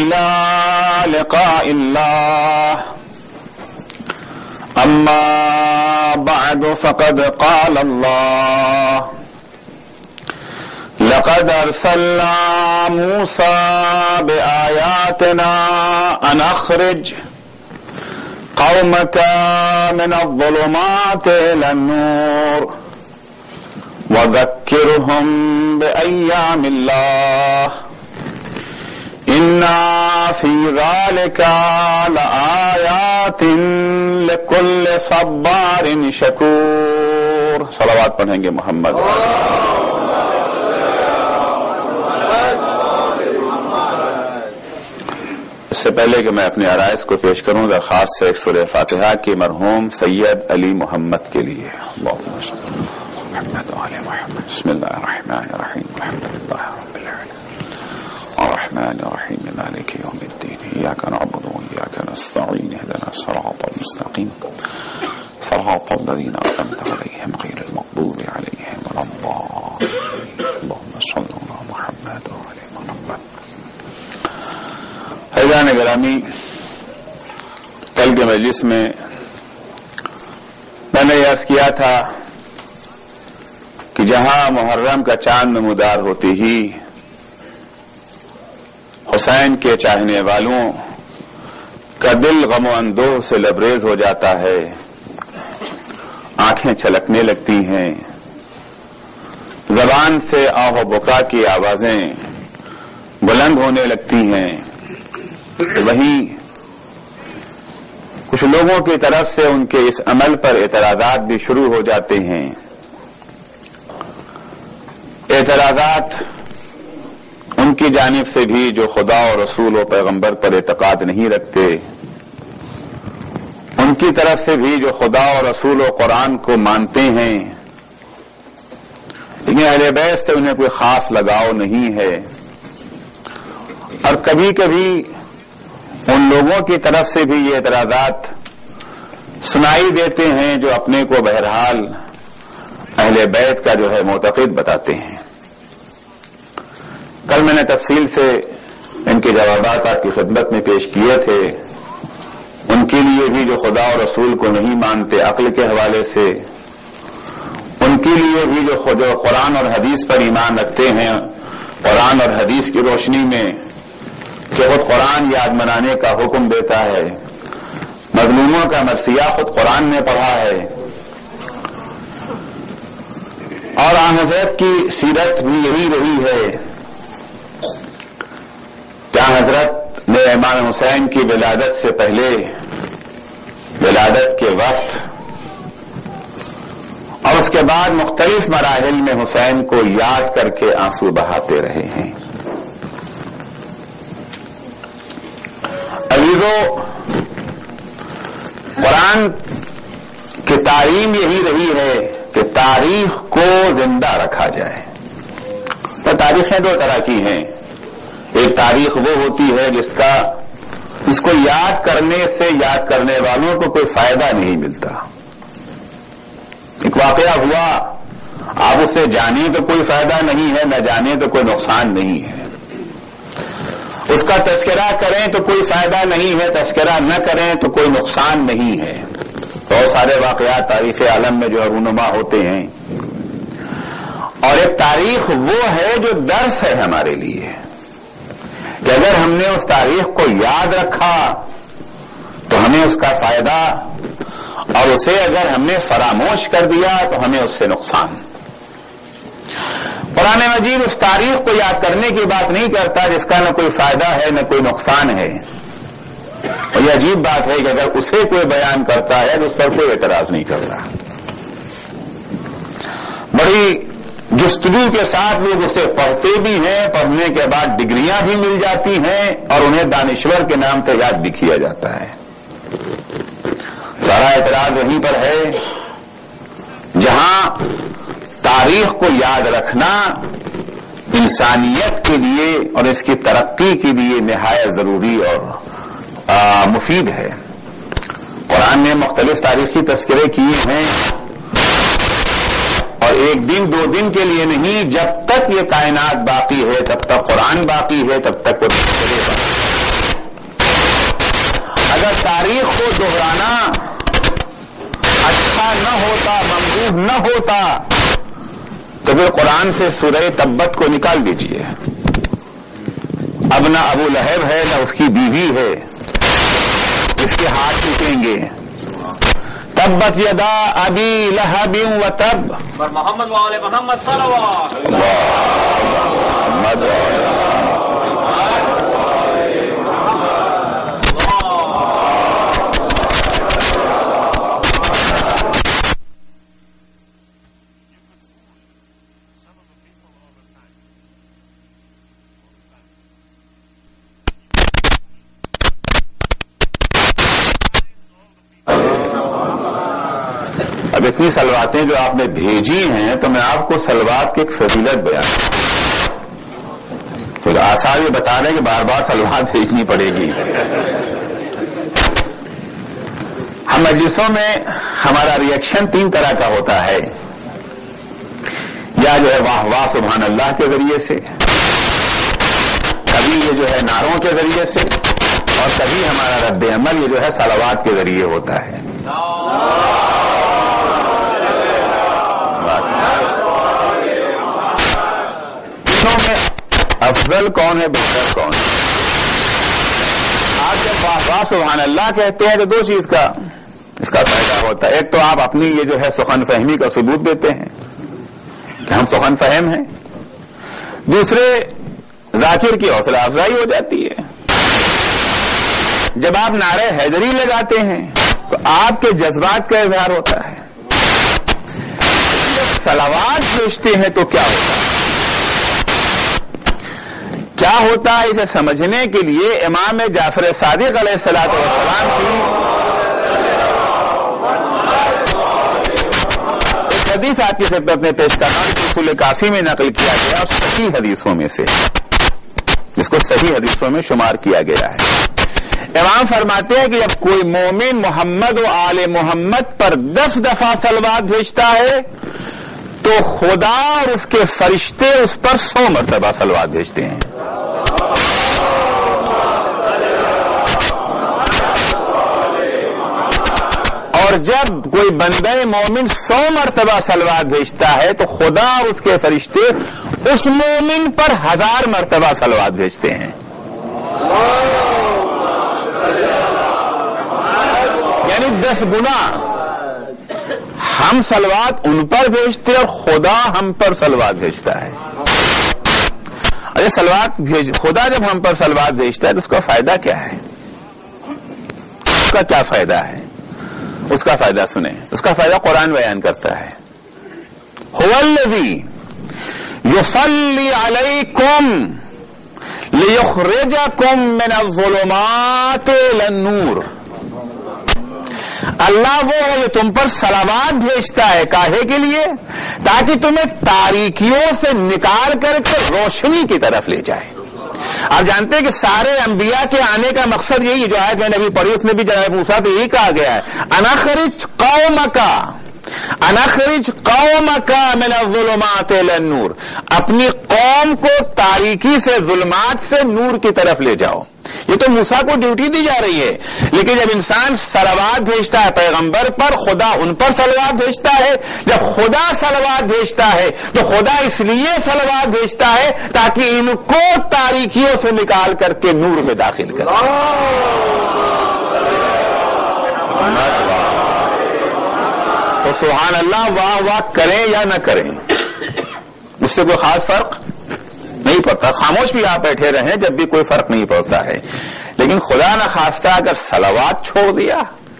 إلى لقاء الله. أما بعد فقد قال الله: لقد أرسلنا موسى بآياتنا أن أخرج قومك من الظلمات إلى النور وذكرهم بأيام الله إن في ذلك لآيات لكل صبار شكور. صلوات پڑھیں گے محمد. اس سے پہلے کہ میں اپنے عرائض کو پیش کروں، درخواست ہے ایک سورہ فاتحہ کی مرحوم سید علی محمد کے لیے. اللہم صل علی محمد وعلی محمد. بسم اللہ الرحمن الرحیم. الحمد للہ رب العالمین الرحمن الرحیم مالک یوم الدین ایاک نعبد وایاک نستعین اهدنا الصراط المستقیم صراط الذین انعمت علیہم غیر المغضوب علیہم ولا الضالین. اللہم صل علی محمد وعلی محمد. حضران گرامی، کل کے مجلس میں نے عرض کیا تھا کہ جہاں محرم کا چاند نمودار ہوتی ہی حسین کے چاہنے والوں کا دل غم و اندوہ سے لبریز ہو جاتا ہے، آنکھیں چھلکنے لگتی ہیں، زبان سے آہ و بکا کی آوازیں بلند ہونے لگتی ہیں. وہیں کچھ لوگوں کی طرف سے ان کے اس عمل پر اعتراضات بھی شروع ہو جاتے ہیں. اعتراضات ان کی جانب سے بھی جو خدا اور رسول و پیغمبر پر اعتقاد نہیں رکھتے، ان کی طرف سے بھی جو خدا اور رسول و قرآن کو مانتے ہیں لیکن اہل بیت سے انہیں کوئی خاص لگاؤ نہیں ہے. اور کبھی کبھی ان لوگوں کی طرف سے بھی یہ اعتراضات سنائی دیتے ہیں جو اپنے کو بہرحال اہل بیت کا جو ہے معتقد بتاتے ہیں. کل میں نے تفصیل سے ان کے جوابات آپ کی خدمت میں پیش کیے تھے. ان کے لیے بھی جو خدا اور رسول کو نہیں مانتے عقل کے حوالے سے، ان کے لیے بھی جو قرآن اور حدیث پر ایمان رکھتے ہیں قرآن اور حدیث کی روشنی میں کہ خود قرآن یاد منانے کا حکم دیتا ہے، مظلوموں کا مرثیہ خود قرآن نے پڑھا ہے، اور آن حضرت کی سیرت بھی یہی رہی ہے کہ آن حضرت نے امام حسین کی ولادت سے پہلے، ولادت کے وقت اور اس کے بعد مختلف مراحل میں حسین کو یاد کر کے آنسو بہاتے رہے ہیں. قرآن کی تعلیم یہی رہی ہے کہ تاریخ کو زندہ رکھا جائے. اور تاریخیں دو طرح کی ہیں. ایک تاریخ وہ ہوتی ہے جس کو یاد کرنے سے یاد کرنے والوں کو کوئی فائدہ نہیں ملتا. ایک واقعہ ہوا، آپ اسے جانیں تو کوئی فائدہ نہیں ہے، نہ جانیں تو کوئی نقصان نہیں ہے. اس کا تذکرہ کریں تو کوئی فائدہ نہیں ہے، تذکرہ نہ کریں تو کوئی نقصان نہیں ہے. بہت سارے واقعات تاریخ عالم میں جو رونما ہوتے ہیں. اور ایک تاریخ وہ ہے جو درس ہے ہمارے لیے کہ اگر ہم نے اس تاریخ کو یاد رکھا تو ہمیں اس کا فائدہ، اور اسے اگر ہم نے فراموش کر دیا تو ہمیں اس سے نقصان. قرآن مجید اس تاریخ کو یاد کرنے کی بات نہیں کرتا جس کا نہ کوئی فائدہ ہے نہ کوئی نقصان ہے. اور یہ عجیب بات ہے کہ اگر اسے کوئی بیان کرتا ہے تو اس پر کوئی اعتراض نہیں کر رہا. بڑی جستجو کے ساتھ لوگ اسے پڑھتے بھی ہیں، پڑھنے کے بعد ڈگریاں بھی مل جاتی ہیں اور انہیں دانشور کے نام سے یاد بھی کیا جاتا ہے. سارا اعتراض وہیں پر ہے جہاں تاریخ کو یاد رکھنا انسانیت کے لیے اور اس کی ترقی کے لیے نہایت ضروری اور مفید ہے. قرآن نے مختلف تاریخی تذکرے کیے ہیں اور ایک دن دو دن کے لیے نہیں، جب تک یہ کائنات باقی ہے تب تک قرآن باقی ہے، تب تک وہ تذکرے باقی ہے. تاریخ کو دہرانا اچھا نہ ہوتا، ممدوح نہ ہوتا، تو پھر قرآن سے سورہ تبت کو نکال دیجئے. اب نہ ابو لہب ہے نہ اس کی بیوی ہے، اس کے ہاتھ ٹوٹیں گے. تبت یدا ابی لہب و تب. محمد وعلی محمد صلوات. اب اتنی صلواتیں جو آپ نے بھیجی ہیں تو میں آپ کو صلوات کی ایک فضیلت بیان تو آثار یہ بتا رہے ہیں کہ بار بار صلوات بھیجنی پڑے گی. ہم مجلسوں میں ہمارا ریئیکشن 3 طرح کا ہوتا ہے، یا جو ہے واہ واہ سبحان اللہ کے ذریعے سے، کبھی یہ جو ہے نعروں کے ذریعے سے، اور کبھی ہمارا رد عمل یہ جو ہے صلوات کے ذریعے ہوتا ہے. میں افضل کون ہے، بہتر کون ہے؟ آپ جب واہ واہ سبحان اللہ کہتے ہیں تو 2 چیز کا اس کا فائدہ ہوتا ہے. ایک تو آپ اپنی یہ جو ہے سخن فہمی کا ثبوت دیتے ہیں کہ ہم سخن فہم ہیں. دوسرے، ذاکر کی حوصلہ افزائی ہو جاتی ہے. جب آپ نعرہ حیدری لگاتے ہیں تو آپ کے جذبات کا اظہار ہوتا ہے. جب صلوات بھیجتے ہیں تو کیا ہوتا ہے؟ کیا ہوتا ہے اسے سمجھنے کے لیے امام جعفر صادق علیہ الصلوۃ والسلام کی ایک حدیث آپ کی خدمت میں پیش کرنا جو اصول کافی میں نقل کیا گیا اور صحیح حدیثوں میں سے، جس کو صحیح حدیثوں میں شمار کیا گیا ہے. امام فرماتے ہیں کہ جب کوئی مومن محمد و آل محمد پر 10 دفعہ صلوات بھیجتا ہے تو خدا اور اس کے فرشتے اس پر 100 مرتبہ صلوات بھیجتے ہیں. اور جب کوئی بندہ مومن 100 مرتبہ صلوات بھیجتا ہے تو خدا اور اس کے فرشتے اس مومن پر 1000 مرتبہ صلوات بھیجتے ہیں. یعنی 10 گنا ہم صلوات ان پر بھیجتے اور خدا ہم پر صلوات بھیجتا ہے. خدا جب ہم پر صلوات بھیجتا ہے تو اس کا فائدہ کیا ہے؟ اس کا کیا فائدہ ہے؟ اس کا فائدہ سنیں. اس کا فائدہ قرآن بیان کرتا ہے. هو الذی یصلی علیکم لیخرجکم من الظلمات الی النور. اللہ وہ ہے جو تم پر صلوات بھیجتا ہے. کاہے کے لیے؟ تاکہ تمہیں تاریکیوں سے نکال کر کے روشنی کی طرف لے جائے. آپ جانتے ہیں کہ سارے انبیاء کے آنے کا مقصد یہی ہے، جو آیت میں نے ابھی پڑھی اس میں بھی جناب موسیٰ سے یہی کہا گیا ہے، انخرج قومک من الظلمات الی النور. اپنی قوم کو تاریکی سے، ظلمات سے نور کی طرف لے جاؤ. یہ تو موسیٰ کو ڈیوٹی دی جا رہی ہے. لیکن جب انسان صلوات بھیجتا ہے پیغمبر پر، خدا ان پر صلوات بھیجتا ہے. جب خدا صلوات بھیجتا ہے تو خدا اس لیے صلوات بھیجتا ہے تاکہ ان کو تاریکیوں سے نکال کر کے نور میں داخل کرے. تو سبحان اللہ واہ واہ کریں یا نہ کریں اس سے کوئی خاص فرق نہیں پڑتا. خاموش بھی آپ بیٹھے رہیں جب بھی کوئی فرق نہیں پڑتا ہے. لیکن خدا نہ خواستہ اگر صلوات چھوڑ دیا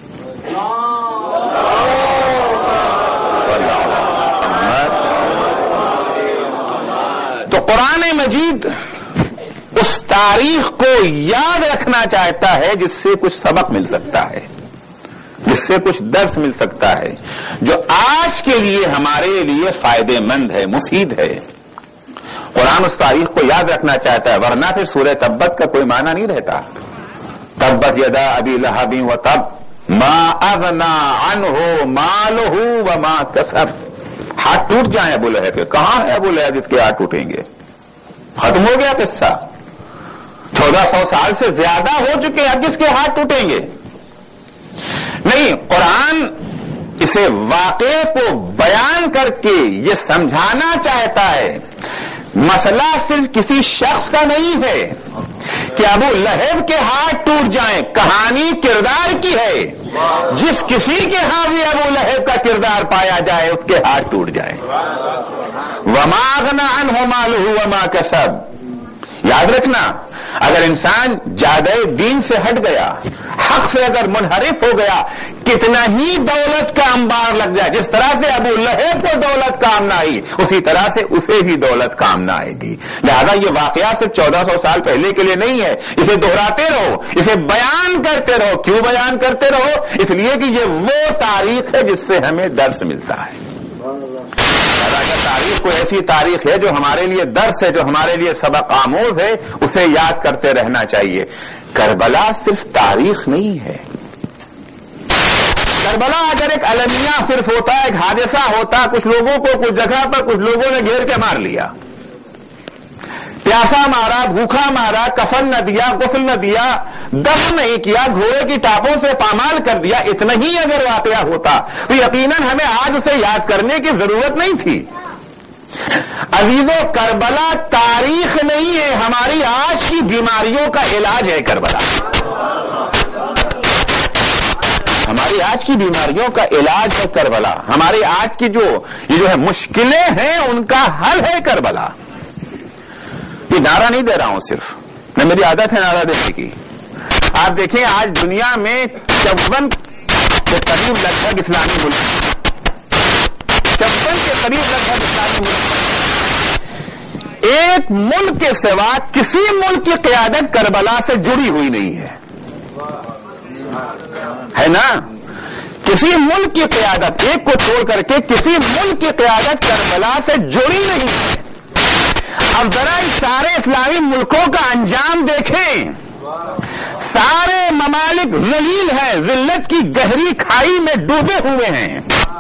تو قرآن مجید اس تاریخ کو یاد رکھنا چاہتا ہے جس سے کچھ سبق مل سکتا ہے، جس سے کچھ درس مل سکتا ہے، جو آج کے لیے ہمارے لیے فائدے مند ہے، مفید ہے. قرآن اس تاریخ کو یاد رکھنا چاہتا ہے، ورنہ پھر سورہ تبت کا کوئی معنی نہیں رہتا. تبت یدا ابی لہب و تب ما اغنا عنہ مالہ وما کسب. ہاتھ ٹوٹ جائیں ابو لہب کے. کہاں ہے ابو لہب جس کے ہاتھ ٹوٹیں گے؟ ختم ہو گیا قصہ. 1400 سال سے زیادہ ہو چکے ہیں، اب کس کے ہاتھ ٹوٹیں گے؟ نہیں، قرآن اسے واقعے کو بیان کر کے یہ سمجھانا چاہتا ہے مسئلہ صرف کسی شخص کا نہیں ہے کہ ابو لہب کے ہاتھ ٹوٹ جائیں، کہانی کردار کی ہے، جس کسی کے ہاں بھی ابو لہب کا کردار پایا جائے اس کے ہاتھ ٹوٹ جائے۔ وما اغنى عنه ماله وما کسب، یاد رکھنا اگر انسان جادہ دین سے ہٹ گیا، حق سے اگر منحرف ہو گیا، کتنا ہی دولت کا انبار لگ جائے، جس طرح سے ابو لہب کو دولت کام نہ آئی اسی طرح سے اسے بھی دولت کام نہ آئے گی۔ لہذا یہ واقعہ صرف 1400 سال پہلے کے لیے نہیں ہے، اسے دہراتے رہو، اسے بیان کرتے رہو۔ کیوں بیان کرتے رہو؟ اس لیے کہ یہ وہ تاریخ ہے جس سے ہمیں درس ملتا ہے۔ اگر تاریخ کوئی ایسی تاریخ ہے جو ہمارے لیے درس ہے، جو ہمارے لیے سبق آموز ہے، اسے یاد کرتے رہنا چاہیے۔ کربلا صرف تاریخ نہیں ہے۔ کربلا اگر ایک المیہ صرف ہوتا، ایک حادثہ ہوتا، کچھ لوگوں کو کچھ جگہ پر کچھ لوگوں نے گھیر کے مار لیا، پیاسا مارا، بھوکا مارا، کفن نہ دیا، غسل نہ دیا، دفن نہیں کیا، گھوڑے کی ٹاپوں سے پامال کر دیا، اتنا ہی اگر واقعہ ہوتا تو یقیناً ہمیں آج اسے یاد کرنے کی ضرورت نہیں تھی۔ عزیزو، کربلا تاریخ نہیں ہے، ہماری آج کی بیماریوں کا علاج ہے کربلا۔ ہماری آج کی بیماریوں کا علاج ہے کربلا۔ ہماری آج کی یہ جو ہے مشکلیں ہیں ان کا حل ہے کربلا۔ یہ نعرہ نہیں دے رہا ہوں صرف، میں میری عادت ہے نعرہ دینے کی۔ آپ دیکھیں آج دنیا میں 54 کے قریب لگ بھگ اسلامی ملک، 54 کے قریب لگ بھگ اسلامی ملک، ایک ملک کے سوا کسی ملک کی قیادت کربلا سے جڑی ہوئی نہیں ہے نا؟ کسی ملک کی قیادت، ایک کو چھوڑ کر کے کسی ملک کی قیادت کربلا سے جڑی نہیں ہے۔ اب ذرا اس سارے اسلامی ملکوں کا انجام دیکھیں، سارے ممالک ذلیل ہیں، ذلت کی گہری کھائی میں ڈوبے ہوئے ہیں،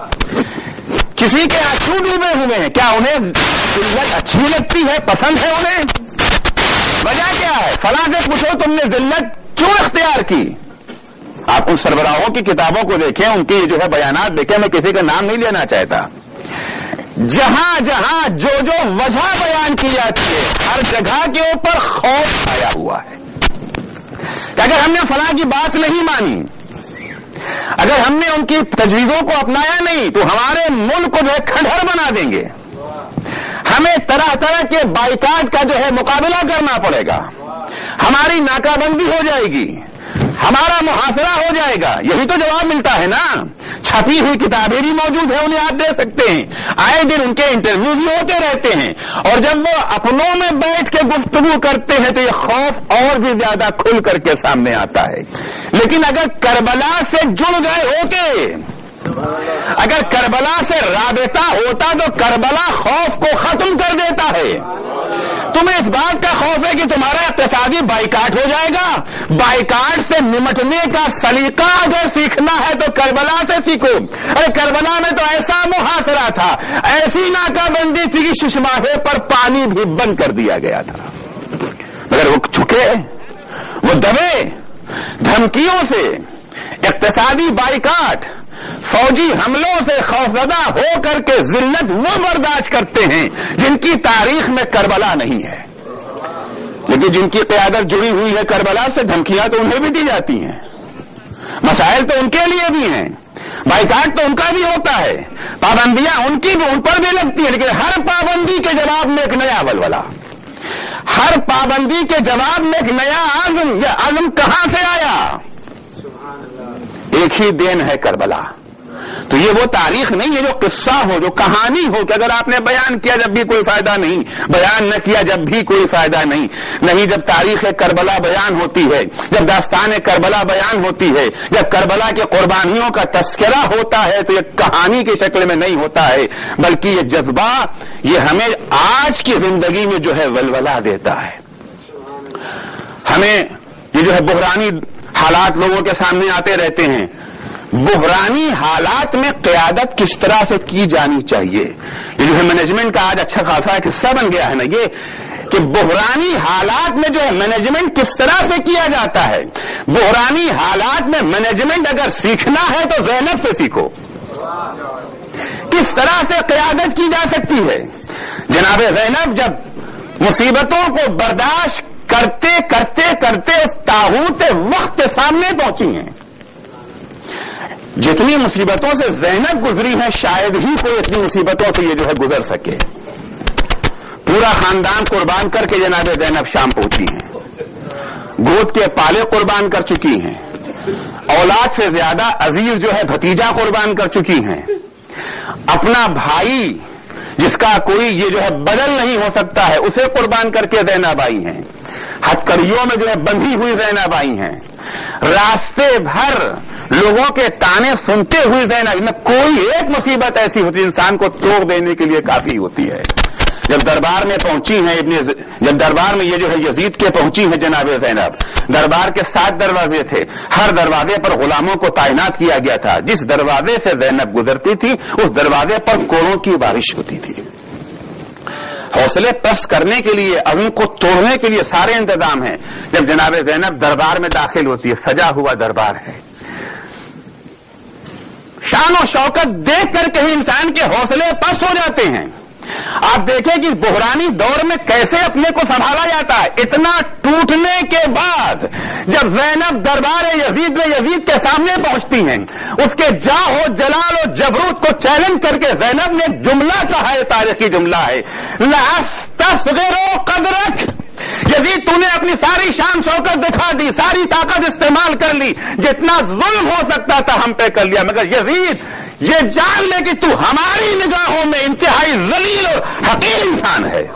کسی کے آنسو ڈوبے ہوئے ہیں۔ کیا انہیں ذلت اچھی لگتی ہے، پسند ہے انہیں؟ وجہ کیا ہے؟ فلاں سے پوچھو تم نے ذلت کیوں اختیار کی؟ آپ ان سربراہوں کی کتابوں کو دیکھیں، ان کی جو ہے بیانات دیکھیں، میں کسی کا نام نہیں لینا چاہتا، جہاں جہاں جو وجہ بیان کی جاتی ہے ہر جگہ کے اوپر خوف آیا ہوا ہے کہ اگر ہم نے فلاں کی بات نہیں مانی، اگر ہم نے ان کی تجویزوں کو اپنایا نہیں تو ہمارے ملک کو جو ہے کھنڈہر بنا دیں گے، ہمیں طرح طرح کے بائیکاٹ کا جو ہے مقابلہ کرنا پڑے گا، ہماری ناکہ بندی ہو جائے گی، ہمارا محاصرہ ہو جائے گا۔ یہی تو جواب ملتا ہے نا۔ چھپی ہوئی کتابیں بھی موجود ہیں، انہیں آپ دے سکتے ہیں، آئے دن ان کے انٹرویو بھی ہوتے رہتے ہیں، اور جب وہ اپنوں میں بیٹھ کے گفتگو کرتے ہیں تو یہ خوف اور بھی زیادہ کھل کر کے سامنے آتا ہے۔ لیکن اگر کربلا سے جڑ گئے ہوتے، اگر کربلا سے رابطہ ہوتا تو کربلا خوف کو ختم کر دیتا ہے۔ تمہیں اس بات کا خوف ہے کہ تمہارا اقتصادی بائیکاٹ ہو جائے گا، بائیکاٹ سے نمٹنے کا سلیقہ اگر سیکھنا ہے تو کربلا سے سیکھو۔ ارے کربلا میں تو ایسا محاصرہ تھا، ایسی ناکہ بندی تھی کہ ششماہے پر پانی بھی بند کر دیا گیا تھا، مگر وہ جھکے، وہ دبے، دھمکیوں سے، اقتصادی بائیکاٹ، فوجی حملوں سے خوفزدہ ہو کر کے ذلت وہ برداشت کرتے ہیں جن کی تاریخ میں کربلا نہیں ہے، لیکن جن کی قیادت جڑی ہوئی ہے کربلا سے، دھمکیاں تو انہیں بھی دی جاتی ہیں، مسائل تو ان کے لیے بھی ہیں، بائیکاٹ تو ان کا بھی ہوتا ہے، پابندیاں ان کی بھی، ان پر بھی لگتی ہیں، لیکن ہر پابندی کے جواب میں ایک نیا ولولہ، ہر پابندی کے جواب میں ایک نیا عزم۔ یہ عزم کہاں سے آیا؟ ایک ہی دین ہے کربلا۔ تو یہ وہ تاریخ نہیں ہے جو قصہ ہو، جو کہانی ہو کہ اگر آپ نے بیان کیا جب بھی کوئی فائدہ نہیں، بیان نہ کیا جب بھی کوئی فائدہ نہیں۔ نہیں، جب تاریخ کربلا بیان ہوتی ہے، جب داستان کربلا بیان ہوتی ہے، جب کربلا کے قربانیوں کا تذکرہ ہوتا ہے تو یہ کہانی کی شکل میں نہیں ہوتا ہے، بلکہ یہ جذبہ یہ ہمیں آج کی زندگی میں جو ہے ولولہ دیتا ہے۔ ہمیں یہ جو ہے بحرانی حالات لوگوں کے سامنے آتے رہتے ہیں، بحرانی حالات میں قیادت کس طرح سے کی جانی چاہیے۔ یہ جو ہے مینجمنٹ کا آج اچھا خاصا ایک حصہ بن گیا ہے نا یہ کہ بحرانی حالات میں جو ہے مینجمنٹ کس طرح سے کیا جاتا ہے. بحرانی حالات میں مینجمنٹ اگر سیکھنا ہے تو زینب سے سیکھو. کس طرح سے قیادت کی جا سکتی ہے. جناب زینب جب مصیبتوں کو برداشت کرتے کرتے کرتے اس طاغوت وقت کے سامنے پہنچی ہیں. جتنی مصیبتوں سے زینب گزری ہیں شاید ہی کوئی اتنی مصیبتوں سے یہ جو ہے گزر سکے. پورا خاندان قربان کر کے جناب زینب شام پہنچی ہیں. گود کے پالے قربان کر چکی ہیں. اولاد سے زیادہ عزیز جو ہے بھتیجا قربان کر چکی ہیں. اپنا بھائی جس کا کوئی یہ جو ہے بدل نہیں ہو سکتا ہے اسے قربان کر کے زینب آئی ہیں. ہتکڑیوں میں جو ہے بندھی ہوئی زینب آئی ہیں. راستے بھر لوگوں کے تانے سنتے ہوئے زینب میں کوئی ایک مصیبت ایسی ہوتی ہے انسان کو توڑ دینے کے لیے کافی ہوتی ہے. جب دربار میں پہنچی ہیں جب دربار میں یہ جو ہے یزید کے پہنچی ہیں جناب زینب, دربار کے 7 دروازے تھے. ہر دروازے پر غلاموں کو تعینات کیا گیا تھا. جس دروازے سے زینب گزرتی تھی اس دروازے پر کوڑوں کی بارش ہوتی تھی. حوصلے پست کرنے کے لیے, عزم کو توڑنے کے لیے سارے انتظام ہیں. جب جناب زینب دربار میں داخل ہوتی ہے, سجا ہوا دربار ہے, شان و شوکت دیکھ کر کہیں انسان کے حوصلے پست ہو جاتے ہیں. آپ دیکھیں کہ بحرانی دور میں کیسے اپنے کو سنبھالا جاتا ہے. اتنا ٹوٹنے کے بعد جب زینب دربار یزید میں یزید کے سامنے پہنچتی ہیں, اس کے جاہ و جلال و جبروت کو چیلنج کر کے زینب نے جملہ کہا ہے, تاریخی جملہ ہے, لَأَسْتَصْغِرُ قَدْرَكَ. یزید تو نے اپنی ساری شان شوکت دکھا دی, ساری طاقت استعمال کر لی, جتنا ظلم ہو سکتا تھا ہم پہ کر لیا, مگر یزید یہ جان لے کہ تو ہماری نگاہوں میں انتہائی ذلیل اور حقیر انسان ہے.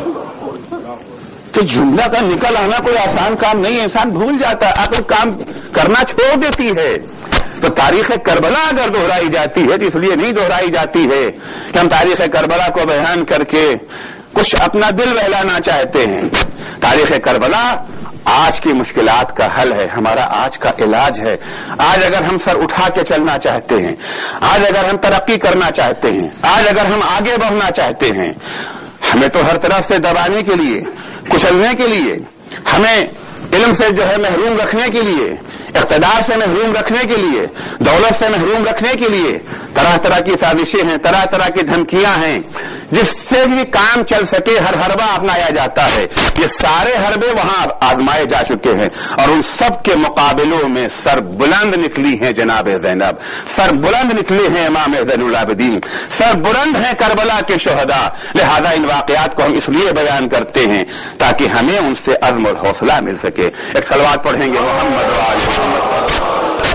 تو جملہ کا نکل آنا کوئی آسان کام نہیں ہے. انسان بھول جاتا ہے, عقل کام کرنا چھوڑ دیتی ہے. تو تاریخ کربلا اگر دہرائی جاتی ہے تو اس لیے نہیں دہرائی جاتی ہے کہ ہم تاریخ کربلا کو بیان کر کے کچھ اپنا دل بہلانا چاہتے ہیں. تاریخ کربلا آج کی مشکلات کا حل ہے, ہمارا آج کا علاج ہے. آج اگر ہم سر اٹھا کے چلنا چاہتے ہیں, آج اگر ہم ترقی کرنا چاہتے ہیں, آج اگر ہم آگے بڑھنا چاہتے ہیں, ہمیں تو ہر طرف سے دبانے کے لیے, کچلنے کے لیے, ہمیں علم سے جو ہے محروم رکھنے کے لیے, اقتدار سے محروم رکھنے کے لیے, دولت سے محروم رکھنے کے لیے طرح طرح کی سازشیں ہیں, طرح طرح کی دھمکیاں ہیں. جس سے بھی کام چل سکے ہر حربہ اپنایا جاتا ہے. یہ سارے حربے وہاں آزمائے جا چکے ہیں اور ان سب کے مقابلوں میں سر بلند نکلی ہیں جناب زینب, سر بلند نکلے ہیں امام زین العابدین, سر بلند ہیں کربلا کے شہداء. لہذا ان واقعات کو ہم اس لیے بیان کرتے ہیں تاکہ ہمیں ان سے عزم اور حوصلہ مل سکے. ایک صلوات پڑھیں گے محمد و آل محمد.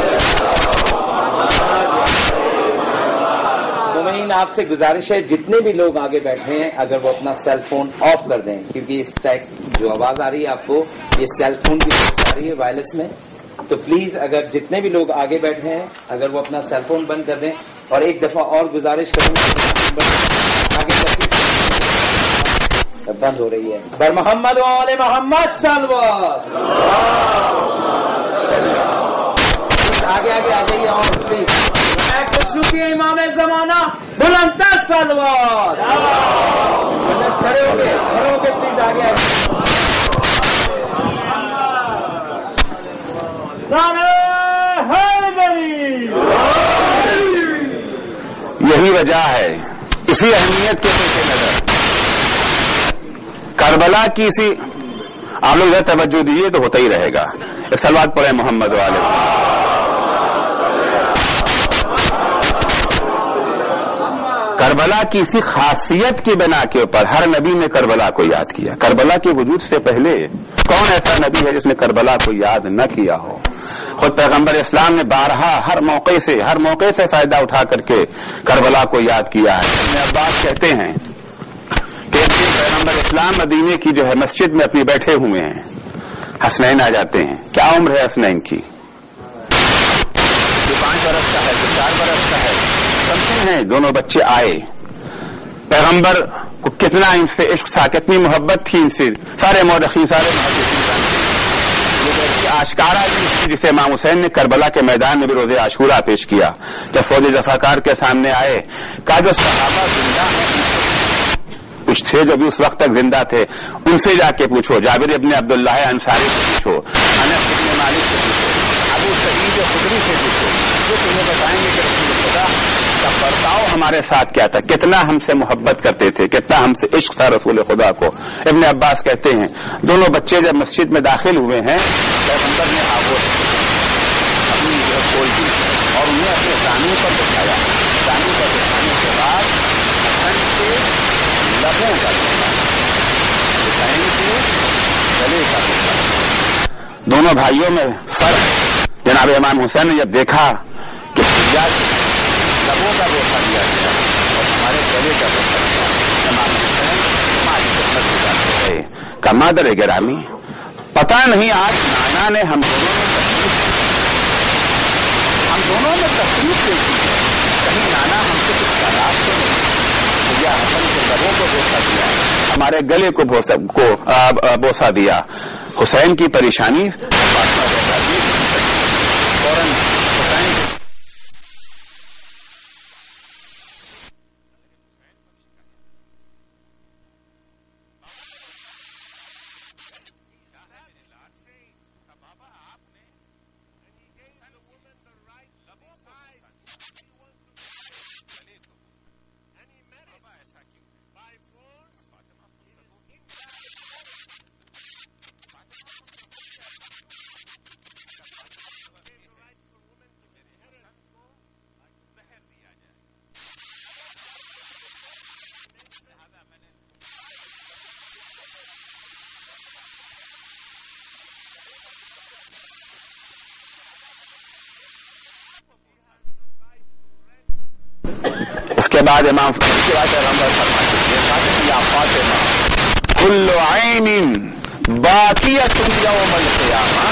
آپ سے گزارش ہے جتنے بھی لوگ آگے بیٹھے ہیں اگر وہ اپنا سیل فون آف کر دیں, کیونکہ اس ٹائپ جو آواز آ رہی ہے آپ کو یہ سیل فون کی آواز آ رہی ہے وائرلیس میں. تو پلیز اگر جتنے بھی لوگ آگے بیٹھے ہیں اگر وہ اپنا سیل فون بند کر دیں. اور ایک دفعہ اور گزارش کروں آگے بند ہو رہی ہے. بر محمد و آل محمد صلوات. آگے آگے آ جائیے اور پلیز خوشنودی امام زمانہ بلند صلوات. کھڑے ہو گئے پلیز آگے آئیے. یہی وجہ ہے, اسی اہمیت کے پیش نظر کربلا کی اسی, آپ لوگ ادھر توجہ دیجیے تو ہوتا ہی رہے گا. ایک صلوات پڑھیں محمد والے. کربلا کی اسی خاصیت کی بنا کے اوپر ہر نبی نے کربلا کو یاد کیا. کربلا کے وجود سے پہلے کون ایسا نبی ہے جس نے کربلا کو یاد نہ کیا ہو؟ خود پیغمبر اسلام نے بارہا ہر موقع سے فائدہ اٹھا کر کے کربلا کو یاد کیا ہے. ابن عباس کہتے ہیں کہ پیغمبر اسلام مدینے کی جو ہے مسجد میں اپنی بیٹھے ہوئے ہیں, حسنین آ جاتے ہیں. کیا عمر ہے حسنین کی؟ 5 برس کا ہے, 4 برس کا ہے, سمجھتے ہیں. دونوں بچے آئے, پیغمبر کو کتنا ان سے عشق تھا, کتنی محبت تھی ان سے. سارے مورخین, سارے محدثین آشکارا جسے امام حسین نے کربلا کے میدان میں بھی روز عاشورہ پیش کیا. جب فوج ظفرکار کے سامنے آئے, کہا جو صحابہ زندہ ہیں کچھ تھے جو بھی اس وقت تک زندہ تھے، ان سے جا کے پوچھو، جابر ابن عبداللہ انصاری سے پوچھو، انس ابن مالک سے پوچھو، ابو سعید خدری سے پوچھو، جو تمہیں بتائیں گے کہ رسول خدا کا برتاؤ ہمارے ساتھ کیا تھا، کتنا ہم سے محبت کرتے تھے، کتنا ہم سے عشق تھا رسول خدا کو۔ ابن عباس کہتے ہیں دونوں بچے جب مسجد میں داخل ہوئے ہیں، پیغمبر نے آغوش اپنی کھول دی اور انہیں اپنے دانوں پر بٹھایا، دانوں پر بٹھانے کے بعد حسن کے لبوں کا حسین کے گلے کا دونوں بھائیوں میں فرق۔ جناب امام حسین نے جب دیکھا کہ لبوں کا بوسہ دیا گیا اور ہمارے گلے کا بوسہ دیا، امام حسین ہماری خدمت گزار گئے کا مادر گرامی، پتہ نہیں آج نانا نے ہم دونوں میں تکلیف دیکھی ہے، کہیں نانا ہم سے کچھ خراب تو نہیں، یا حسن کے لبوں کو بوسہ دیا، ہمارے گلے کو بوسہ دیا۔ حسین کی پریشانی فوراً حسین اس کے بعد امام پیغمبر فرماتے ہیں یا فاطمہ کل عین باقیۃ یوم القیامہ،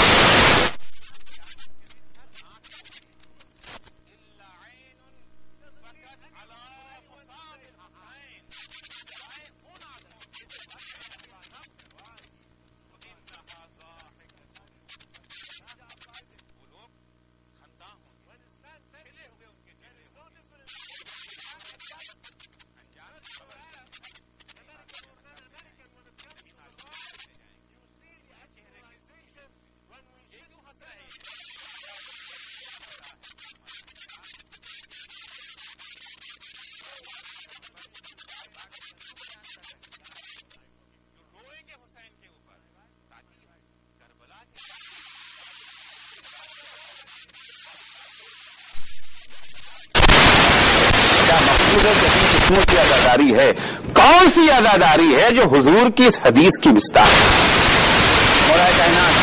کی عزاداری ہے، کون سی عزاداری ہے جو حضور کی اس حدیث کی مستاق ہے؟ مولا کائنات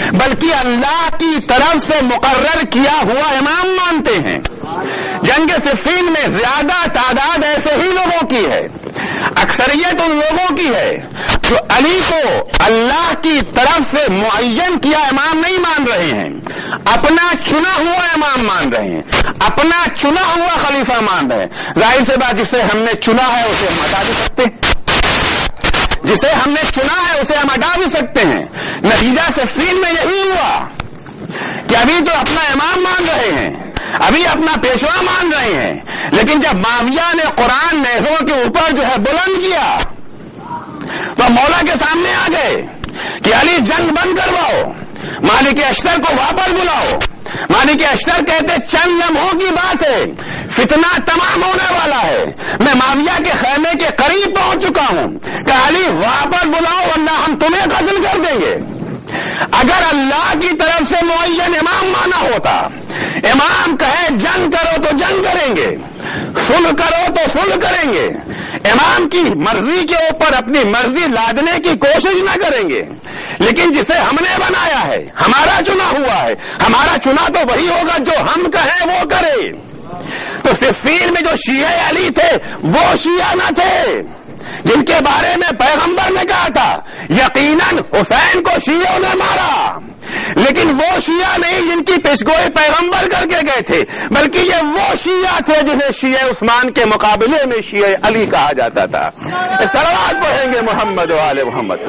بلکہ اللہ کی طرف سے مقرر کیا ہوا امام مانتے ہیں۔ جنگ صفین میں زیادہ تعداد ایسے ہی لوگوں کی ہے، اکثریت ان لوگوں کی ہے جو علی کو اللہ کی طرف سے معین کیا امام نہیں مان رہے ہیں، اپنا چنا ہوا امام مان رہے ہیں، اپنا چنا ہوا خلیفہ مان رہے ہیں۔ ظاہر سی بات، جسے ہم نے چنا ہے اسے ہم ہٹا بھی سکتے ہیں، جسے ہم نے چنا ہے اسے ہم ہٹا بھی سکتے ہیں۔ نتیجہ صفین میں یہی ہوا کہ ابھی تو اپنا امام مان رہے ہیں، ابھی اپنا پیشوا مان رہے ہیں، لیکن جب معاویہ نے قرآن نیزوں کے اوپر جو ہے بلند کیا تو مولا کے سامنے آ گئے کہ علی جنگ بند کرواؤ، مالک اشتر کو واپس بلاؤ۔ مالک اشتر کہتے چند لمحوں کی بات ہے، فتنہ تمام ہونے والا ہے، میں معاویہ کے خیمے کے قریب پہنچ چکا ہوں کہ علی واپس بلاؤ ورنہ ہم تمہیں قتل کر دیں گے۔ اگر اللہ کی طرف سے معین امام مانا ہوتا، امام کہے جنگ کرو تو جنگ کریں گے، صلح کرو تو صلح کریں گے، امام کی مرضی کے اوپر اپنی مرضی لادنے کی کوشش نہ کریں گے، لیکن جسے ہم نے بنایا ہے، ہمارا چنا ہوا ہے، ہمارا چنا تو وہی ہوگا جو ہم کہیں وہ کرے۔ تو صفین میں جو شیعہ علی تھے وہ شیعہ نہ تھے جن کے بارے میں پیغمبر نے کہا تھا یقیناً حسین کو شیعوں نے مارا، لیکن وہ شیعہ نہیں جن کی پیشگوئی پیغمبر کر کے گئے تھے، بلکہ یہ وہ شیعہ تھے جنہیں شیعہ عثمان کے مقابلے میں شیعہ علی کہا جاتا تھا۔ صلوات پڑھیں گے محمد و آل محمد۔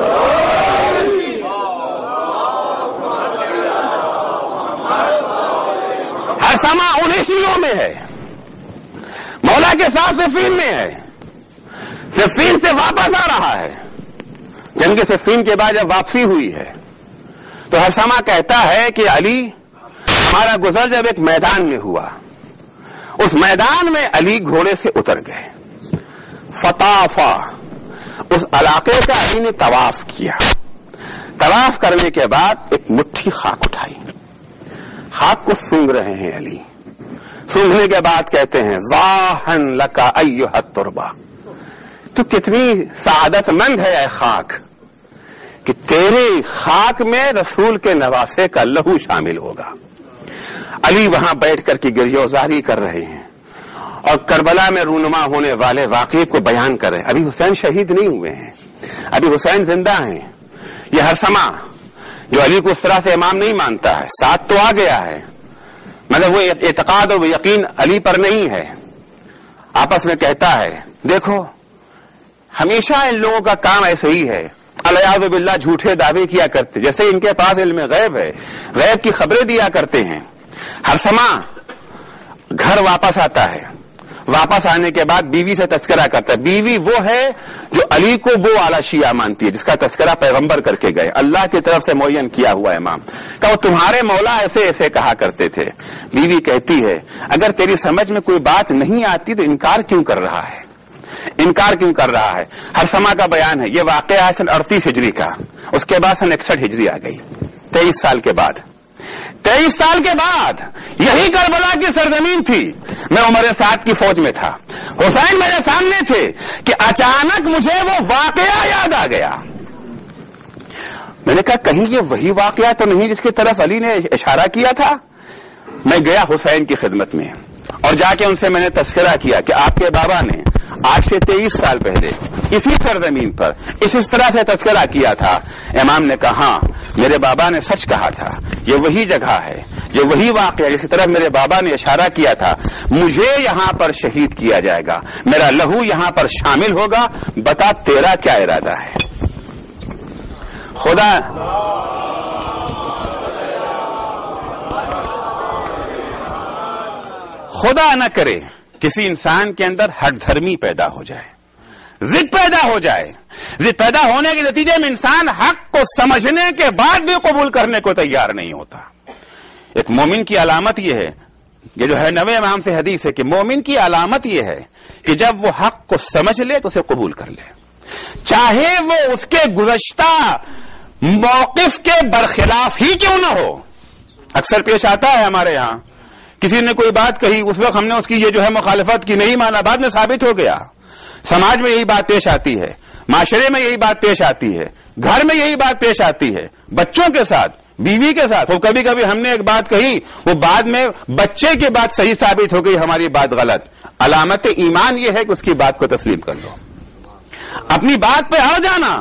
ہر سما انہیں شیعوں میں ہے، مولا کے ساتھ صفین میں ہے، صفین سے واپس آ رہا ہے۔ جنگ صفین کے بعد جب واپسی ہوئی ہے تو ہر سما کہتا ہے کہ علی ہمارا گزر جب ایک میدان میں ہوا، اس میدان میں علی گھوڑے سے اتر گئے، فطافا، اس علاقے کا علی نے طواف کیا، طواف کرنے کے بعد ایک مٹھی خاک اٹھائی، خاک کو سونگ رہے ہیں علی، سونگنے کے بعد کہتے ہیں ضاحن لکا ایھا التربہ، تو کتنی سعادت مند ہے اے خاک کہ تیرے خاک میں رسول کے نواسے کا لہو شامل ہوگا۔ علی وہاں بیٹھ کر کی گریہوزاری کر رہے ہیں اور کربلا میں رونما ہونے والے واقعے کو بیان کر رہے ہیں۔ ابھی حسین شہید نہیں ہوئے ہیں، ابھی حسین زندہ ہیں۔ یہ ہر سما جو علی کو اس طرح سے امام نہیں مانتا ہے، ساتھ تو آ گیا ہے مگر وہ اعتقاد اور یقین علی پر نہیں ہے، آپس میں کہتا ہے دیکھو ہمیشہ ان لوگوں کا کام ایسے ہی ہے، الیاذ باللہ جھوٹے دعوے کیا کرتے، جیسے ان کے پاس علم غیب ہے، غیب کی خبریں دیا کرتے ہیں۔ ہر سما گھر واپس آتا ہے، واپس آنے کے بعد بیوی سے تذکرہ کرتا ہے، بیوی وہ ہے جو علی کو وہ اعلی شیعہ مانتی ہے جس کا تذکرہ پیغمبر کر کے گئے، اللہ کی طرف سے معین کیا ہوا امام کہ وہ تمہارے مولا ایسے ایسے کہا کرتے تھے۔ بیوی کہتی ہے اگر تیری سمجھ میں کوئی بات نہیں آتی تو انکار کیوں کر رہا ہے، انکار کیوں کر رہا ہے؟ ہر سما کا بیان ہے، یہ واقعہ ہے سن 38 ہجری کا، اس کے بعد سن 61 ہجری آ گئی، 23 سال کے بعد 23 سال کے بعد یہی کربلا کی سرزمین تھی، میں عمر سعد کی فوج میں تھا، حسین میرے سامنے تھے کہ اچانک مجھے وہ واقعہ یاد آ گیا۔ میں نے کہا کہیں یہ وہی واقعہ تو نہیں جس کی طرف علی نے اشارہ کیا تھا؟ میں گیا حسین کی خدمت میں اور جا کے ان سے میں نے تذکرہ کیا کہ آپ کے بابا نے آج سے 23 سال پہلے اسی سرزمین پر اس طرح سے تذکرہ کیا تھا۔ امام نے کہا ہاں میرے بابا نے سچ کہا تھا، یہ وہی جگہ ہے، یہ وہی واقعہ جس کی طرف میرے بابا نے اشارہ کیا تھا، مجھے یہاں پر شہید کیا جائے گا، میرا لہو یہاں پر شامل ہوگا، بتا تیرا کیا ارادہ ہے؟ خدا نہ کرے کسی انسان کے اندر ہٹ دھرمی پیدا ہو جائے، ضد پیدا ہو جائے، ضد پیدا ہونے کے نتیجے میں انسان حق کو سمجھنے کے بعد بھی قبول کرنے کو تیار نہیں ہوتا۔ ایک مومن کی علامت یہ ہے، یہ جو ہے 90 امام سے حدیث ہے کہ مومن کی علامت یہ ہے کہ جب وہ حق کو سمجھ لے تو اسے قبول کر لے، چاہے وہ اس کے گزشتہ موقف کے برخلاف ہی کیوں نہ ہو۔ اکثر پیش آتا ہے ہمارے ہاں، کسی نے کوئی بات کہی، اس وقت ہم نے اس کی یہ جو ہے مخالفت کی، نہیں مانا، بعد میں ثابت ہو گیا۔ سماج میں یہی بات پیش آتی ہے، معاشرے میں یہی بات پیش آتی ہے، گھر میں یہی بات پیش آتی ہے، بچوں کے ساتھ بیوی کے ساتھ. وہ کبھی کبھی ہم نے ایک بات کہی, وہ بعد میں بچے کی بات صحیح ثابت ہو گئی, ہماری بات غلط. علامت ایمان یہ ہے کہ اس کی بات کو تسلیم کر لو, اپنی بات پہ اڑ جانا.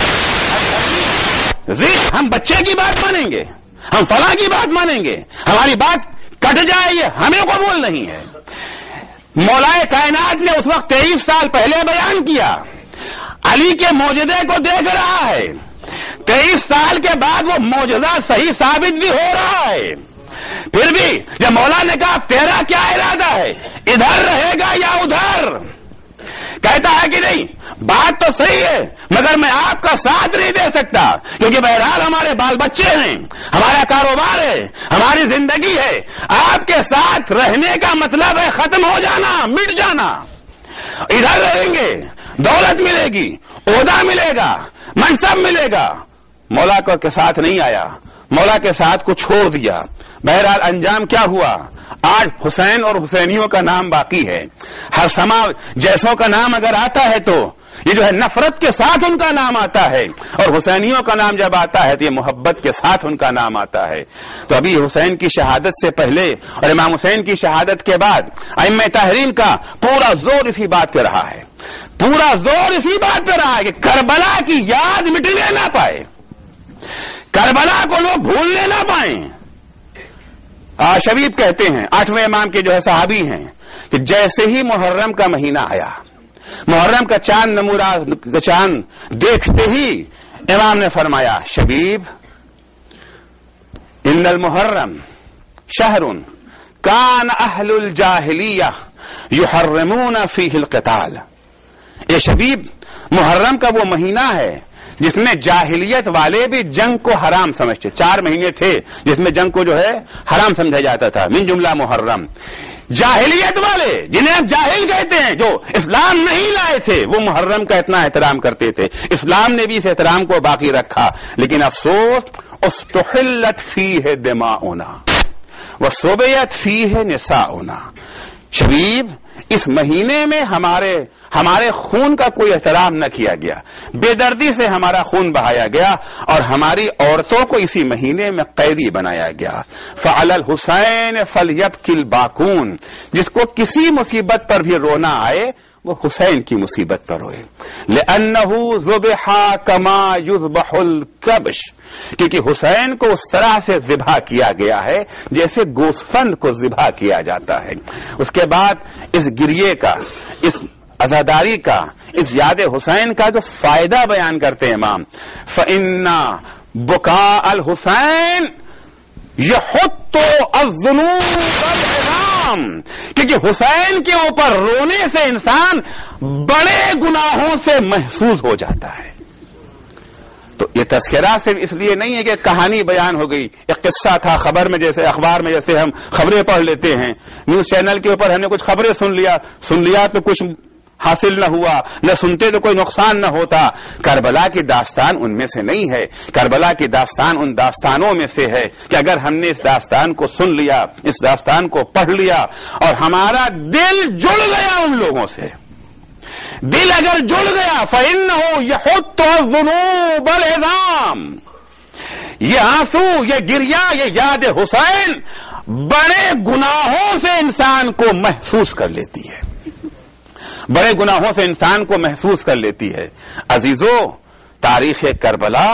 ہم بچے کی بات مانیں گے, ہم فلاں کی بات مانیں گے, ہماری بات کٹ جائے, یہ ہمیں قبول نہیں ہے. مولائے کائنات نے اس وقت 23 سال پہلے بیان کیا, علی کے معجزے کو دیکھ رہا ہے, 23 سال کے بعد وہ معجزہ صحیح ثابت بھی ہو رہا ہے. پھر بھی جب مولا نے کہا تیرا کیا ارادہ ہے, ادھر رہے گا یا ادھر, کہتا ہے کہ نہیں بات تو صحیح ہے مگر میں آپ کا ساتھ نہیں دے سکتا, کیونکہ بہرحال ہمارے بال بچے ہیں, ہمارا کاروبار ہے, ہماری زندگی ہے. آپ کے ساتھ رہنے کا مطلب ہے ختم ہو جانا, مٹ جانا. ادھر رہیں گے, دولت ملے گی, عہدہ ملے گا, منصب ملے گا. مولا کو کے ساتھ نہیں آیا, مولا کے ساتھ کو چھوڑ دیا. بہرحال انجام کیا ہوا؟ آج حسین اور حسینیوں کا نام باقی ہے. ہر سما جیسوں کا نام اگر آتا ہے تو یہ جو ہے نفرت کے ساتھ ان کا نام آتا ہے, اور حسینیوں کا نام جب آتا ہے تو یہ محبت کے ساتھ ان کا نام آتا ہے. تو ابھی حسین کی شہادت سے پہلے اور امام حسین کی شہادت کے بعد ائمہ طاہرین کا پورا زور اسی بات پہ رہا ہے, پورا زور اسی بات پہ رہا ہے کہ کربلا کی یاد مٹنے نہ پائے, کربلا کو لوگ بھولنے نہ پائیں. شبیب کہتے ہیں 8ویں امام کے جو ہے صحابی ہیں کہ جیسے ہی محرم کا مہینہ آیا, محرم کا چاند دیکھتے ہی امام نے فرمایا شبیب ان المحرم شہر کان اہل الجاہلیہ یحرمون فیہ القتال. اے شبیب, محرم کا وہ مہینہ ہے جس میں جاہلیت والے بھی جنگ کو حرام سمجھتے. 4 مہینے تھے جس میں جنگ کو جو ہے حرام سمجھا جاتا تھا, من جملہ محرم. جاہلیت والے جنہیں آپ جاہل کہتے ہیں, جو اسلام نہیں لائے تھے, وہ محرم کا اتنا احترام کرتے تھے. اسلام نے بھی اس احترام کو باقی رکھا, لیکن افسوس استحلت فیہ دماؤنا وصبیت فیہ نساؤنا. شبیب, اس مہینے میں ہمارے خون کا کوئی احترام نہ کیا گیا, بے دردی سے ہمارا خون بہایا گیا, اور ہماری عورتوں کو اسی مہینے میں قیدی بنایا گیا. فعلی الحسین فلیبکی الباکون, جس کو کسی مصیبت پر بھی رونا آئے وہ حسین کی مصیبت پر روئے. لأنہ ذبح کما یذبح الکبش, کیونکہ حسین کو اس طرح سے ذبح کیا گیا ہے جیسے گوسفند کو ذبح کیا جاتا ہے. اس کے بعد اس گریے کا, اس عزاداری کا, اس یاد حسین کا جو فائدہ بیان کرتے ہیں امام, فَإِنَّ بُكَاءَ الْحُسَيْنِ يَحُطُّ الذُّنُوبَ الْعِظَامَ, کیونکہ حسین کے اوپر رونے سے انسان بڑے گناہوں سے محفوظ ہو جاتا ہے. تو یہ تذکرہ صرف اس لیے نہیں ہے کہ کہانی بیان ہو گئی, ایک قصہ تھا خبر میں, جیسے اخبار میں جیسے ہم خبریں پڑھ لیتے ہیں, نیوز چینل کے اوپر ہم نے کچھ خبریں سن لیا تو کچھ حاصل نہ ہوا, نہ سنتے تو کوئی نقصان نہ ہوتا. کربلا کی داستان ان میں سے نہیں ہے. کربلا کی داستان ان داستانوں میں سے ہے کہ اگر ہم نے اس داستان کو سن لیا, اس داستان کو پڑھ لیا, اور ہمارا دل جڑ گیا ان لوگوں سے, دل اگر جڑ گیا, فَإِنَّهُ يَحُطُّ الذُّنُوبَ الْعِظَامَ, یہ آنسو, یہ گریا, یہ یاد حسین بڑے گناہوں سے انسان کو محفوظ کر لیتی ہے, بڑے گناہوں سے انسان کو محفوظ کر لیتی ہے. عزیزو, تاریخ کربلا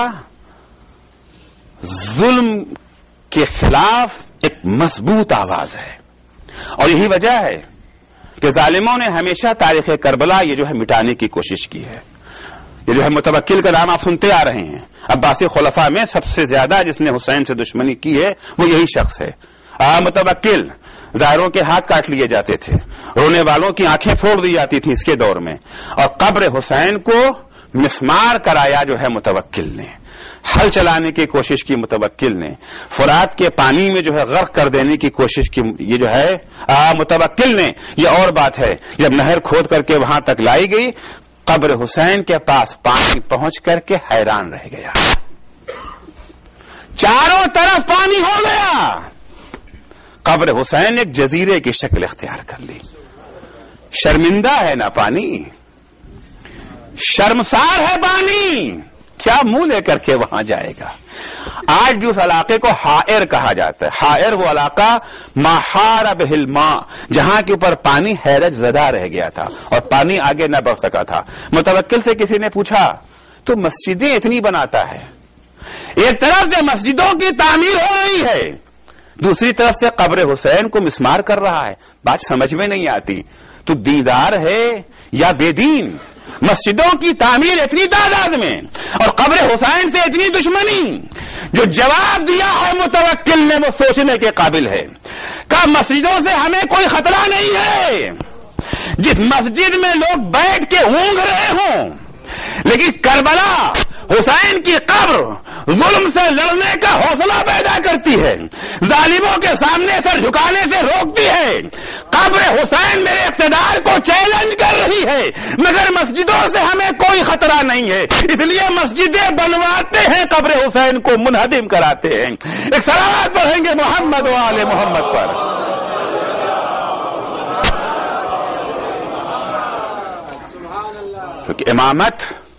ظلم کے خلاف ایک مضبوط آواز ہے, اور یہی وجہ ہے کہ ظالموں نے ہمیشہ تاریخ کربلا یہ جو ہے مٹانے کی کوشش کی ہے. یہ جو ہے متوکل کا نام آپ سنتے آ رہے ہیں, عباسی خلفاء میں سب سے زیادہ جس نے حسین سے دشمنی کی ہے وہ یہی شخص ہے. متوکل, ظاہروں کے ہاتھ کاٹ لیے جاتے تھے, رونے والوں کی آنکھیں پھوڑ دی جاتی تھیں اس کے دور میں, اور قبر حسین کو مسمار کرایا جو ہے متوکل نے, ہل چلانے کی کوشش کی متوکل نے, فرات کے پانی میں جو ہے غرق کر دینے کی کوشش کی یہ جو ہے متوکل نے. یہ اور بات ہے, جب نہر کھود کر کے وہاں تک لائی گئی, قبر حسین کے پاس پانی پہنچ کر کے حیران رہ گیا, چاروں طرف پانی ہو گیا, قبر حسین ایک جزیرے کی شکل اختیار کر لی. شرمندہ ہے نا پانی, شرمسار ہے پانی, کیا منہ لے کر کے وہاں جائے گا؟ آج بھی اس علاقے کو حائر کہا جاتا ہے. حائر وہ علاقہ محار بہ الماء جہاں کے اوپر پانی حیرت زدہ رہ گیا تھا اور پانی آگے نہ بڑھ سکا تھا. متوکل سے کسی نے پوچھا تو مسجدیں اتنی بناتا ہے، ایک طرف سے مسجدوں کی تعمیر ہو رہی ہے، دوسری طرف سے قبر حسین کو مسمار کر رہا ہے. بات سمجھ میں نہیں آتی. تو دیندار ہے یا بے دین؟ مسجدوں کی تعمیر اتنی تعداد میں اور قبر حسین سے اتنی دشمنی. جو جواب دیا ہے متوکل نے وہ سوچنے کے قابل ہے. کہ مسجدوں سے ہمیں کوئی خطرہ نہیں ہے. جس مسجد میں لوگ بیٹھ کے اونگ رہے ہوں، لیکن کربلا حسین کی قبر ظلم سے لڑنے کا حوصلہ پیدا کرتی ہے، ظالموں کے سامنے سر جھکانے سے روکتی ہے. قبر حسین میرے اقتدار کو چیلنج کر رہی ہے، مگر مسجدوں سے ہمیں کوئی خطرہ نہیں ہے، اس لیے مسجدیں بنواتے ہیں، قبر حسین کو منہدم کراتے ہیں. ایک صلوات پڑھیں گے محمد و آل محمد پر. کیونکہ امامت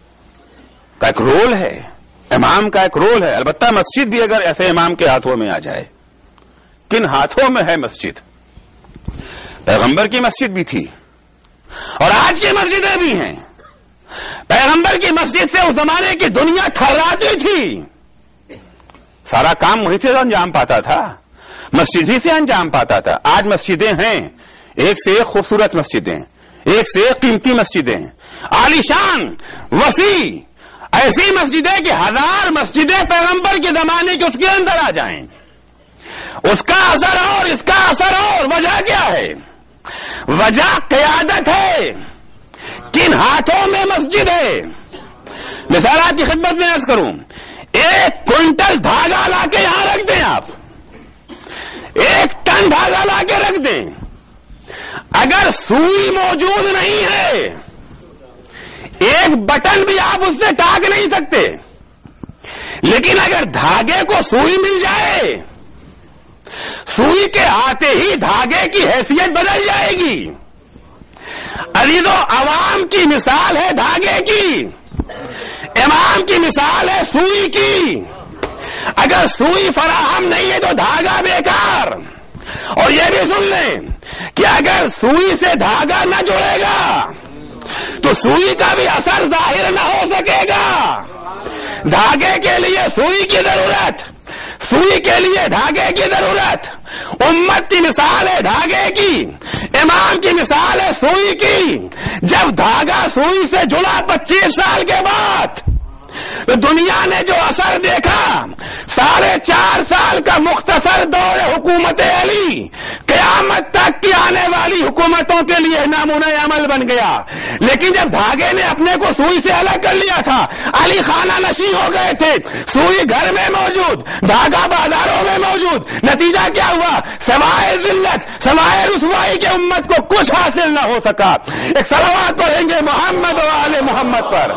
کا ایک رول ہے، امام کا ایک رول ہے. البتہ مسجد بھی اگر ایسے امام کے ہاتھوں میں آ جائے. کن ہاتھوں میں ہے مسجد؟ پیغمبر کی مسجد بھی تھی اور آج کی مسجدیں بھی ہیں. پیغمبر کی مسجد سے اس زمانے کی دنیا تھراتی تھی، سارا کام وہیں سے انجام پاتا تھا، مسجد ہی سے انجام پاتا تھا. آج مسجدیں ہیں، ایک سے ایک خوبصورت مسجدیں، ایک سے ایک قیمتی مسجدیں، عالیشان، وسیع، ایسی مسجدیں کہ 1000 مسجدیں پیغمبر کے زمانے کے اس کے اندر آ جائیں. اس کا اثر اور اس کا اثر اور. وجہ کیا ہے؟ وجہ قیادت ہے. کن ہاتھوں میں مسجد ہے؟ مثال آپ کی خدمت میں عرض کروں، 1 کوئنٹل دھاگا لا کے یہاں رکھ دیں، آپ 1 ٹن دھاگا لا کے رکھ دیں، اگر سوئی موجود نہیں ہے، ایک بٹن بھی آپ اس سے ٹاک نہیں سکتے. لیکن اگر دھاگے کو سوئی مل جائے، سوئی کے آتے ہی دھاگے کی حیثیت بدل جائے گی. عزیزو، عوام کی مثال ہے دھاگے کی، امام کی مثال ہے سوئی کی. اگر سوئی فراہم نہیں ہے تو دھاگا بیکار. اور یہ بھی سن لیں کہ اگر سوئی سے دھاگا نہ جڑے گا تو سوئی کا بھی اثر ظاہر نہ ہو سکے گا. دھاگے کے لیے سوئی کی ضرورت، سوئی کے لیے دھاگے کی ضرورت. امت کی مثال ہے دھاگے کی، امام کی مثال ہے سوئی کی. جب دھاگا سوئی سے جڑا 25 سال کے بعد تو دنیا نے جو اثر دیکھا، 4.5 سال کا مختصر دور حکومت علی قیامت تک کی آنے والی حکومتوں کے لیے نمونہ عمل بن گیا. لیکن جب دھاگے نے اپنے کو سوئی سے الگ کر لیا تھا، علی خانہ نشین ہو گئے تھے، سوئی گھر میں موجود، دھاگا بازاروں میں موجود. نتیجہ کیا ہوا؟ سوائے ذلت، سوائے رسوائی کے امت کو کچھ حاصل نہ ہو سکا. ایک صلوات پڑھیں گے محمد و آل محمد پر.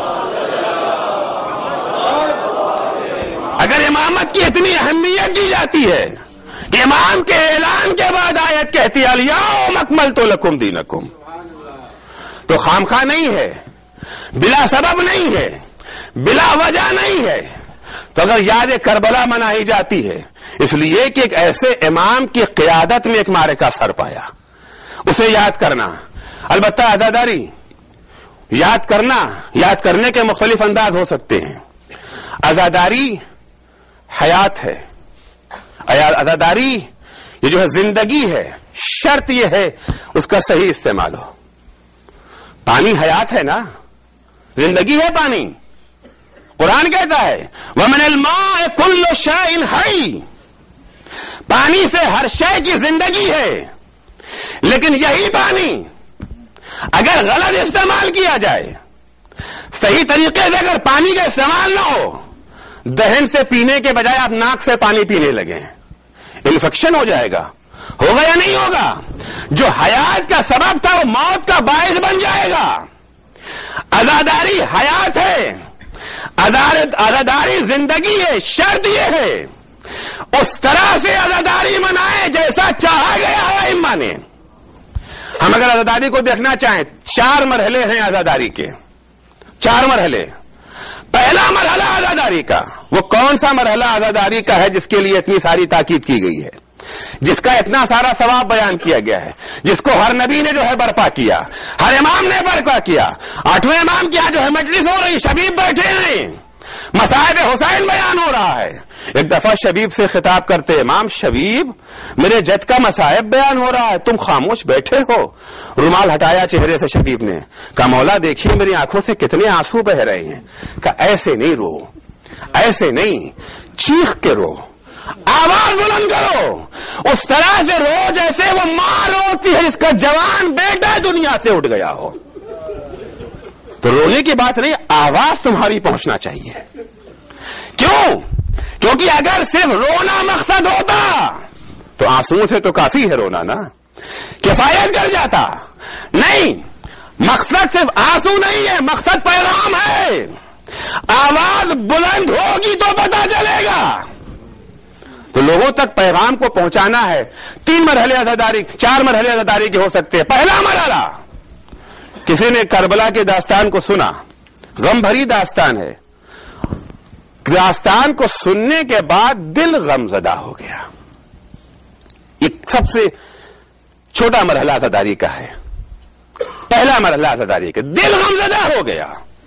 اگر امامت کی اتنی اہمیت دی جاتی ہے کہ امام کے اعلان کے بعد آیت کہتی ہے الیوم اکملت لکم دینکم، تو خامخواہ نہیں ہے، بلا سبب نہیں ہے، بلا وجہ نہیں ہے. تو اگر یاد کربلا منائی جاتی ہے اس لیے کہ ایک ایسے امام کی قیادت میں ایک معرکہ سر پایا، اسے یاد کرنا. البتہ عزاداری یاد کرنے کے مختلف انداز ہو سکتے ہیں. عزاداری حیات ہے، عزاداری یہ جو ہے زندگی ہے. شرط یہ ہے اس کا صحیح استعمال ہو. پانی حیات ہے نا، زندگی ہے پانی. قرآن کہتا ہے وَمِنَ الْمَاءِ كُلُّ شَيْءٍ حَيٍّ، پانی سے ہر شے کی زندگی ہے. لیکن یہی پانی اگر غلط استعمال کیا جائے، صحیح طریقے سے اگر پانی کا استعمال نہ ہو، دہن سے پینے کے بجائے آپ ناک سے پانی پینے لگے، انفیکشن ہو جائے گا. ہوگا یا نہیں ہوگا؟ جو حیات کا سبب تھا وہ موت کا باعث بن جائے گا. عزاداری حیات ہے، عزاداری زندگی ہے. شرط یہ ہے اس طرح سے عزاداری منائے جیسا چاہا گیا ہے ائمہ نے. ہم اگر عزاداری کو دیکھنا چاہیں، 4 مرحلے ہیں عزاداری کے، 4 مرحلے. پہلا مرحلہ عزاداری کا وہ کون سا مرحلہ عزاداری کا ہے جس کے لیے اتنی ساری تاکید کی گئی ہے، جس کا اتنا سارا ثواب بیان کیا گیا ہے، جس کو ہر نبی نے جو ہے برپا کیا، ہر امام نے برپا کیا، 8ویں امام کیا جو ہے مجلس ہو رہی، شبیب بیٹھے ہیں، مصائب حسین بیان ہو رہا ہے۔ ایک دفعہ شبیب سے خطاب کرتے، امام شبیب میرے جد کا مصائب بیان ہو رہا ہے، تم خاموش بیٹھے ہو۔ رومال ہٹایا چہرے سے شبیب نے، کہا مولا دیکھیے میری آنکھوں سے کتنے آنسو بہ رہے ہیں۔ کہا ایسے نہیں رو، ایسے نہیں، چیخ کے رو، آواز بلند کرو، اس طرح سے رو جیسے وہ ماں روتی ہے جس کا جوان بیٹا دنیا سے اٹھ گیا ہو۔ تو رونے کی بات نہیں، آواز تمہاری پہنچنا چاہیے۔ کیوں؟ کیونکہ اگر صرف رونا مقصد ہوتا تو آنسو سے تو کافی ہے رونا نا، کفایت کر جاتا۔ نہیں، مقصد صرف آنسو نہیں ہے، مقصد پیغام ہے۔ آواز بلند ہوگی تو پتہ چلے گا۔ تو لوگوں تک پیغام کو پہنچانا ہے۔ 3 مرحلے عزاداری، 4 مرحلے عزاداری کے ہو سکتے ہیں۔ پہلا مرحلہ، کسی نے کربلا کی داستان کو سنا، غم بھری داستان ہے، داستان کو سننے کے بعد دل غم زدہ ہو گیا۔ یہ سب سے چھوٹا مرحلہ عزاداری کا ہے۔ پہلا مرحلہ عزاداری کا، دل غم زدہ ہو گیا،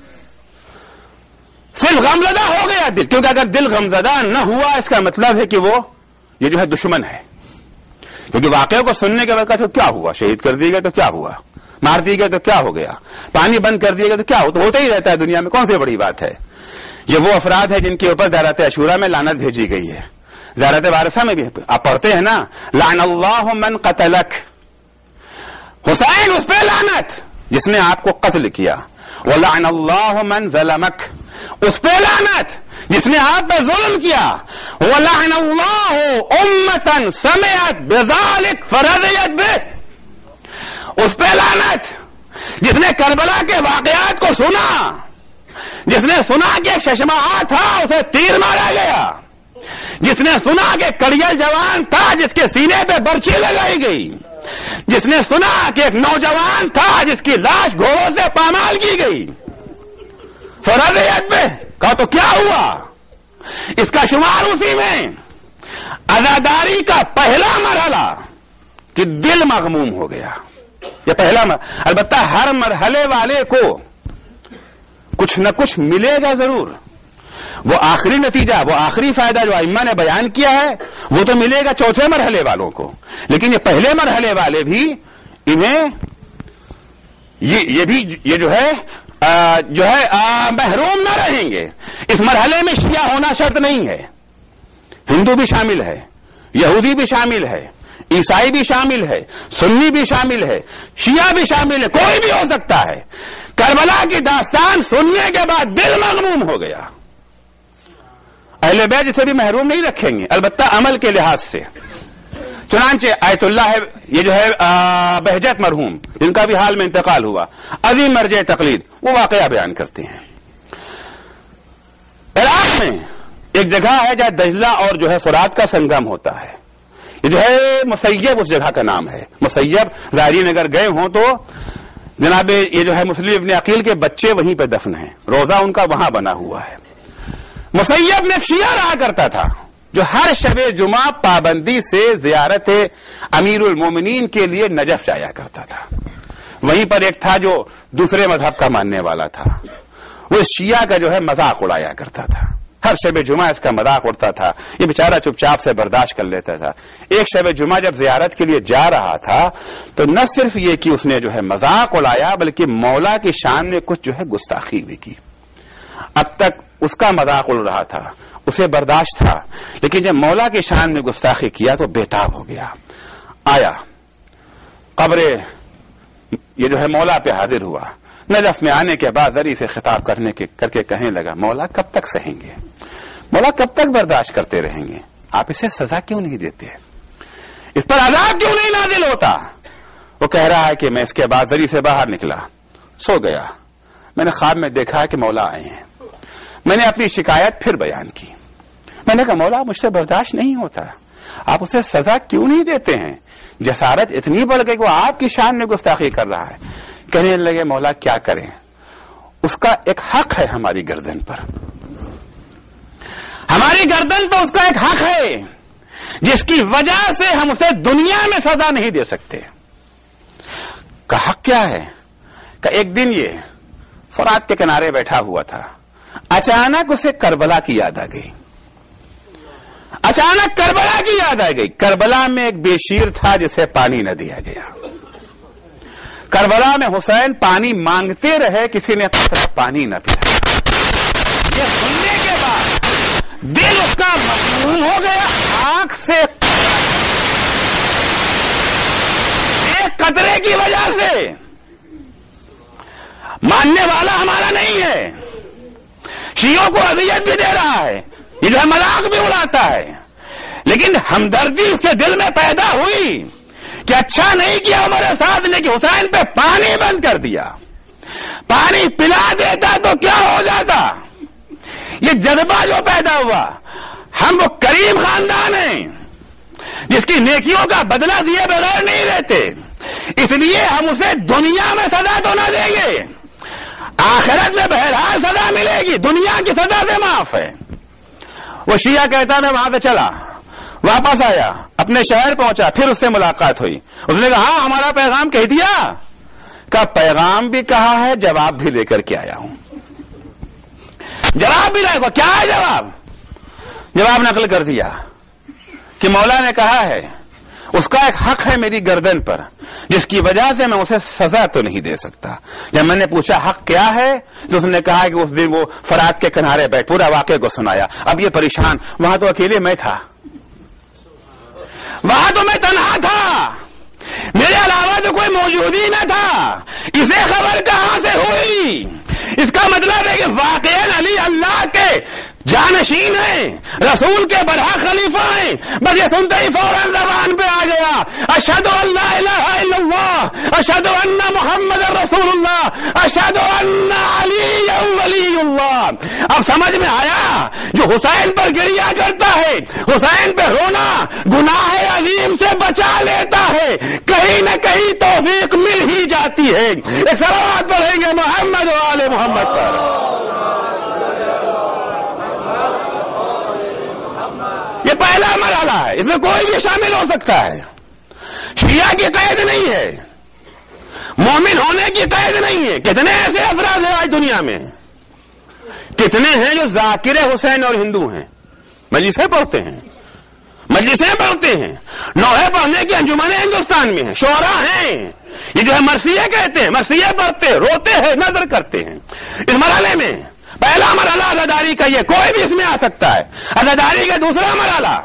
صرف غم زدہ ہو گیا دل، کیونکہ اگر دل غم زدہ نہ ہوا اس کا مطلب ہے کہ وہ یہ جو ہے دشمن ہے۔ کیونکہ واقعے کو سننے کے بعد کہا تو کیا ہوا، شہید کر دیے گئے تو کیا ہوا، مار دیے گئے تو کیا ہو گیا، پانی بند کر دیے گئے تو کیا ہو، تو ہوتا ہی رہتا ہے دنیا میں، کون سی بڑی بات ہے۔ یہ وہ افراد ہیں جن کے اوپر زیارت عاشورہ میں لعنت بھیجی گئی ہے، زیارت وارثہ میں بھی آپ پڑھتے ہیں نا، لعن اللہ من قتلک، حسین اس پہ لعنت جس نے آپ کو قتل کیا، ولعن اللہ من ظلمک، اس پہ لعنت جس نے آپ پہ ظلم کیا، ولعن اللہ امتا سمعت بذلک فرضیت بہ، اس پہ لعنت جس نے کربلا کے واقعات کو سنا، جس نے سنا کہ ایک ششماہ تھا اسے تیر مارا گیا، جس نے سنا کہ کڑیل جوان تھا جس کے سینے پہ برچھی لگائی گئی، جس نے سنا کہ ایک نوجوان تھا جس کی لاش گھوڑوں سے پامال کی گئی، فرضیت پہ کہا تو کیا ہوا، اس کا شمار اسی میں۔ عزاداری کا پہلا مرحلہ کہ دل مغموم ہو گیا، یہ پہلا البتہ ہر مرحلے والے کو کچھ نہ کچھ ملے گا ضرور، وہ آخری نتیجہ، وہ آخری فائدہ جو ائمہ نے بیان کیا ہے وہ تو ملے گا چوتھے مرحلے والوں کو، لیکن یہ پہلے مرحلے والے بھی انہیں یہ جو ہے محروم نہ رہیں گے۔ اس مرحلے میں شیعہ ہونا شرط نہیں ہے، ہندو بھی شامل ہے، یہودی بھی شامل ہے، عیسائی بھی شامل ہے، سنی بھی شامل ہے، شیعہ بھی شامل ہے، کوئی بھی ہو سکتا ہے۔ کربلا کی داستان سننے کے بعد دل مغموم ہو گیا، اہل بیت اسے بھی محروم نہیں رکھیں گے، البتہ عمل کے لحاظ سے۔ چنانچہ آیت اللہ ہے یہ جو ہے بہجت مرحوم جن کا بھی حال میں انتقال ہوا، عظیم مرجع تقلید، وہ واقعہ بیان کرتے ہیں۔ عراق میں ایک جگہ ہے جہاں دجلہ اور جو ہے فرات کا سنگم ہوتا ہے، یہ جو ہے مسیب اس جگہ کا نام ہے۔ مسیب زائرین اگر گئے ہوں تو جناب یہ جو ہے مسلم ابن عقیل کے بچے وہیں پہ دفن ہیں، روزہ ان کا وہاں بنا ہوا ہے۔ مسیب میں ایک شیعہ رہا کرتا تھا جو ہر شب جمعہ پابندی سے زیارت امیر المومنین کے لیے نجف جایا کرتا تھا۔ وہیں پر ایک تھا جو دوسرے مذہب کا ماننے والا تھا، وہ شیعہ کا جو ہے مذاق اڑایا کرتا تھا، ہر شب جمعہ اس کا مذاق اڑتا تھا، یہ بیچارہ چپ چاپ سے برداشت کر لیتا تھا۔ ایک شب جمعہ جب زیارت کے لیے جا رہا تھا تو نہ صرف یہ کہ اس نے جو ہے مذاق اڑایا بلکہ مولا کی شان میں کچھ جو ہے گستاخی بھی کی۔ اب تک اس کا مذاق اڑ رہا تھا، اسے برداشت تھا، لیکن جب مولا کی شان میں گستاخی کیا تو بےتاب ہو گیا۔ آیا قبر یہ جو ہے مولا پہ حاضر ہوا، نجف میں آنے کے بعد ذری سے خطاب کر کے کہنے لگا، مولا کب تک سہیں گے، مولا کب تک برداشت کرتے رہیں گے، آپ اسے سزا کیوں نہیں دیتے، اس پر عذاب کیوں نہیں نازل ہوتا؟ وہ کہہ رہا ہے کہ میں اس کے بعد ذری سے باہر نکلا، سو گیا، میں نے خواب میں دیکھا کہ مولا آئے ہیں، میں نے اپنی شکایت پھر بیان کی، میں نے کہا مولا مجھ سے برداشت نہیں ہوتا، آپ اسے سزا کیوں نہیں دیتے ہیں؟ جسارت اتنی بڑھ گئی کہ وہ آپ کی شان میں گستاخی کر رہا ہے۔ کہنے لگے مولا کیا کریں، اس کا ایک حق ہے ہماری گردن پر، ہماری گردن پر اس کا ایک حق ہے جس کی وجہ سے ہم اسے دنیا میں سزا نہیں دے سکتے۔ کا حق کیا ہے؟ کہ ایک دن یہ فرات کے کنارے بیٹھا ہوا تھا، اچانک اسے کربلا کی یاد آ گئی، اچانک کربلا کی یاد آ گئی۔ کربلا میں ایک بے شیر تھا جسے پانی نہ دیا گیا، کربلا میں حسین پانی مانگتے رہے، کسی نے قطرہ پانی نہ پیا۔ یہ سننے کے بعد دل اس کا مغموم ہو گیا، آنکھ سے ایک قطرے کی وجہ سے۔ ماننے والا ہمارا نہیں ہے، شیعوں کو اذیت بھی دے رہا ہے، یہ جو ہے مذاق بھی اڑاتا ہے، لیکن ہمدردی اس کے دل میں پیدا ہوئی کہ اچھا نہیں کیا عمر سعد نے کہ حسین پہ پانی بند کر دیا، پانی پلا دیتا تو کیا ہو جاتا۔ یہ جذبہ جو پیدا ہوا، ہم وہ کریم خاندان ہیں جس کی نیکیوں کا بدلہ دیے بغیر نہیں رہتے، اس لیے ہم اسے دنیا میں سزا تو نہ دیں گے، آخرت میں بہرحال سزا ملے گی، دنیا کی سزا سے معاف ہے۔ وہ شیعہ کہتا میں وہاں سے چلا، واپس آیا، اپنے شہر پہنچا، پھر اس سے ملاقات ہوئی، اس نے کہا ہاں ہمارا پیغام کہہ دیا، کا پیغام بھی کہا ہے، جواب بھی لے کر کے آیا ہوں۔ جواب بھی لے کر کیا ہے؟ جواب نقل کر دیا کہ مولا نے کہا ہے اس کا ایک حق ہے میری گردن پر جس کی وجہ سے میں اسے سزا تو نہیں دے سکتا۔ جب میں نے پوچھا حق کیا ہے تو اس نے کہا کہ اس دن وہ فرات کے کنارے بیٹھ، پورا واقعے کو سنایا۔ اب یہ پریشان، وہاں تو اکیلے میں تھا، وہاں تو میں تنہا تھا، میرے علاوہ تو کوئی موجود ہی نہ تھا، اسے خبر کہاں سے ہوئی؟ اس کا مطلب ہے کہ واقعاً علی اللہ کے جانشین ہیں، رسول کے برحق خلیفہ ہیں، بس یہ سنتے ہی فوراً زبان پہ آ گیا اشہد ان لا الہ الا اللہ، اشہد ان محمد رسول اللہ، اشہد ان علی ولی اللہ۔ اب سمجھ میں آیا جو حسین پر گریا کرتا ہے، حسین پہ رونا گناہ عظیم سے بچا لیتا ہے، کہیں نہ کہیں توفیق مل ہی جاتی ہے۔ ایک صلوات پڑھیں گے محمد و آل محمد پر۔ یہ پہلا مرحلہ ہے، اس میں کوئی بھی شامل ہو سکتا ہے، شیعہ کی قید نہیں ہے، مومن ہونے کی قید نہیں ہے۔ کتنے ایسے افراد ہیں آج دنیا میں، کتنے ہیں جو ذاکر حسین اور ہندو ہیں، مجلسیں پڑھتے ہیں، مجلسیں پڑھتے ہیں، نوحے پڑھنے کی انجمنیں ہندوستان میں ہیں، شعراء ہیں، یہ جو ہے مرثیے کہتے ہیں، مرثیے پڑھتے، روتے ہیں، نظر کرتے ہیں۔ اس مرحلے میں پہلا مرحلہ عزاداری کا، یہ کوئی بھی اس میں آ سکتا ہے۔ عزاداری کا دوسرا مرحلہ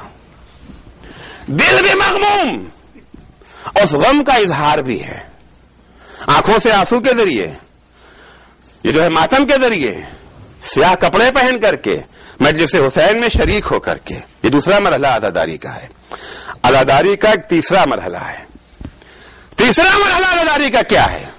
دل بھی مغموم، اس غم کا اظہار بھی ہے، آنکھوں سے آنسو کے ذریعے، یہ جو ہے ماتم کے ذریعے، سیاہ کپڑے پہن کر کے، مجلس حسین میں شریک ہو کر کے، یہ دوسرا مرحلہ عزاداری کا ہے۔ عزاداری کا ایک تیسرا مرحلہ ہے۔ تیسرا مرحلہ عزاداری کا کیا ہے؟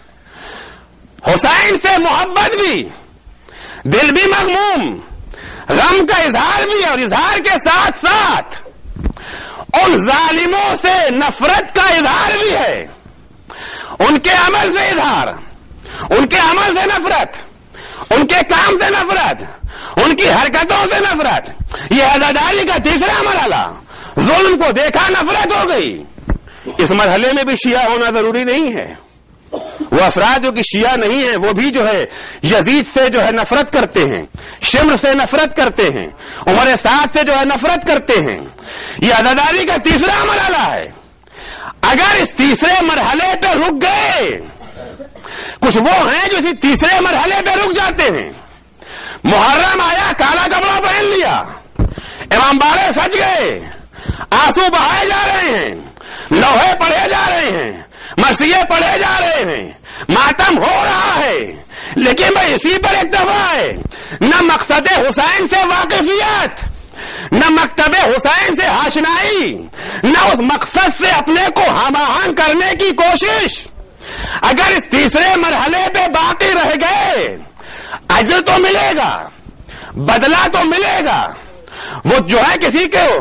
حسین سے محبت بھی، دل بھی مغموم، غم کا اظہار بھی، اور اظہار کے ساتھ ساتھ ان ظالموں سے نفرت کا اظہار بھی ہے، ان کے عمل سے اظہار، ان کے عمل سے نفرت، ان کے کام سے نفرت، ان کی حرکتوں سے نفرت۔ یہ عزاداری کا تیسرا مرحلہ، ظلم کو دیکھا نفرت ہو گئی۔ اس مرحلے میں بھی شیعہ ہونا ضروری نہیں ہے، وہ افراد جو کہ شیعہ نہیں ہیں وہ بھی جو ہے یزید سے جو ہے نفرت کرتے ہیں، شمر سے نفرت کرتے ہیں، عمر سعد سے جو ہے نفرت کرتے ہیں۔ یہ عزاداری کا تیسرا مرحلہ ہے۔ اگر اس تیسرے مرحلے پہ رک گئے، کچھ وہ ہیں جو اسی تیسرے مرحلے پہ رک جاتے ہیں، محرم آیا کالا کپڑا پہن لیا، امام باڑے سج گئے، آنسو بہائے جا رہے ہیں، لوہے پڑھے جا رہے ہیں، مرثیے پڑھے جا رہے ہیں، ماتم ہو رہا ہے، لیکن بھائی اسی پر اکتفا ہے، نہ مقصد حسین سے واقفیت، نہ مکتب حسین سے آشنائی، نہ اس مقصد سے اپنے کو ہم آہنگ کرنے کی کوشش۔ اگر اس تیسرے مرحلے پہ باقی رہ گئے، اجر تو ملے گا، بدلہ تو ملے گا، وہ جو ہے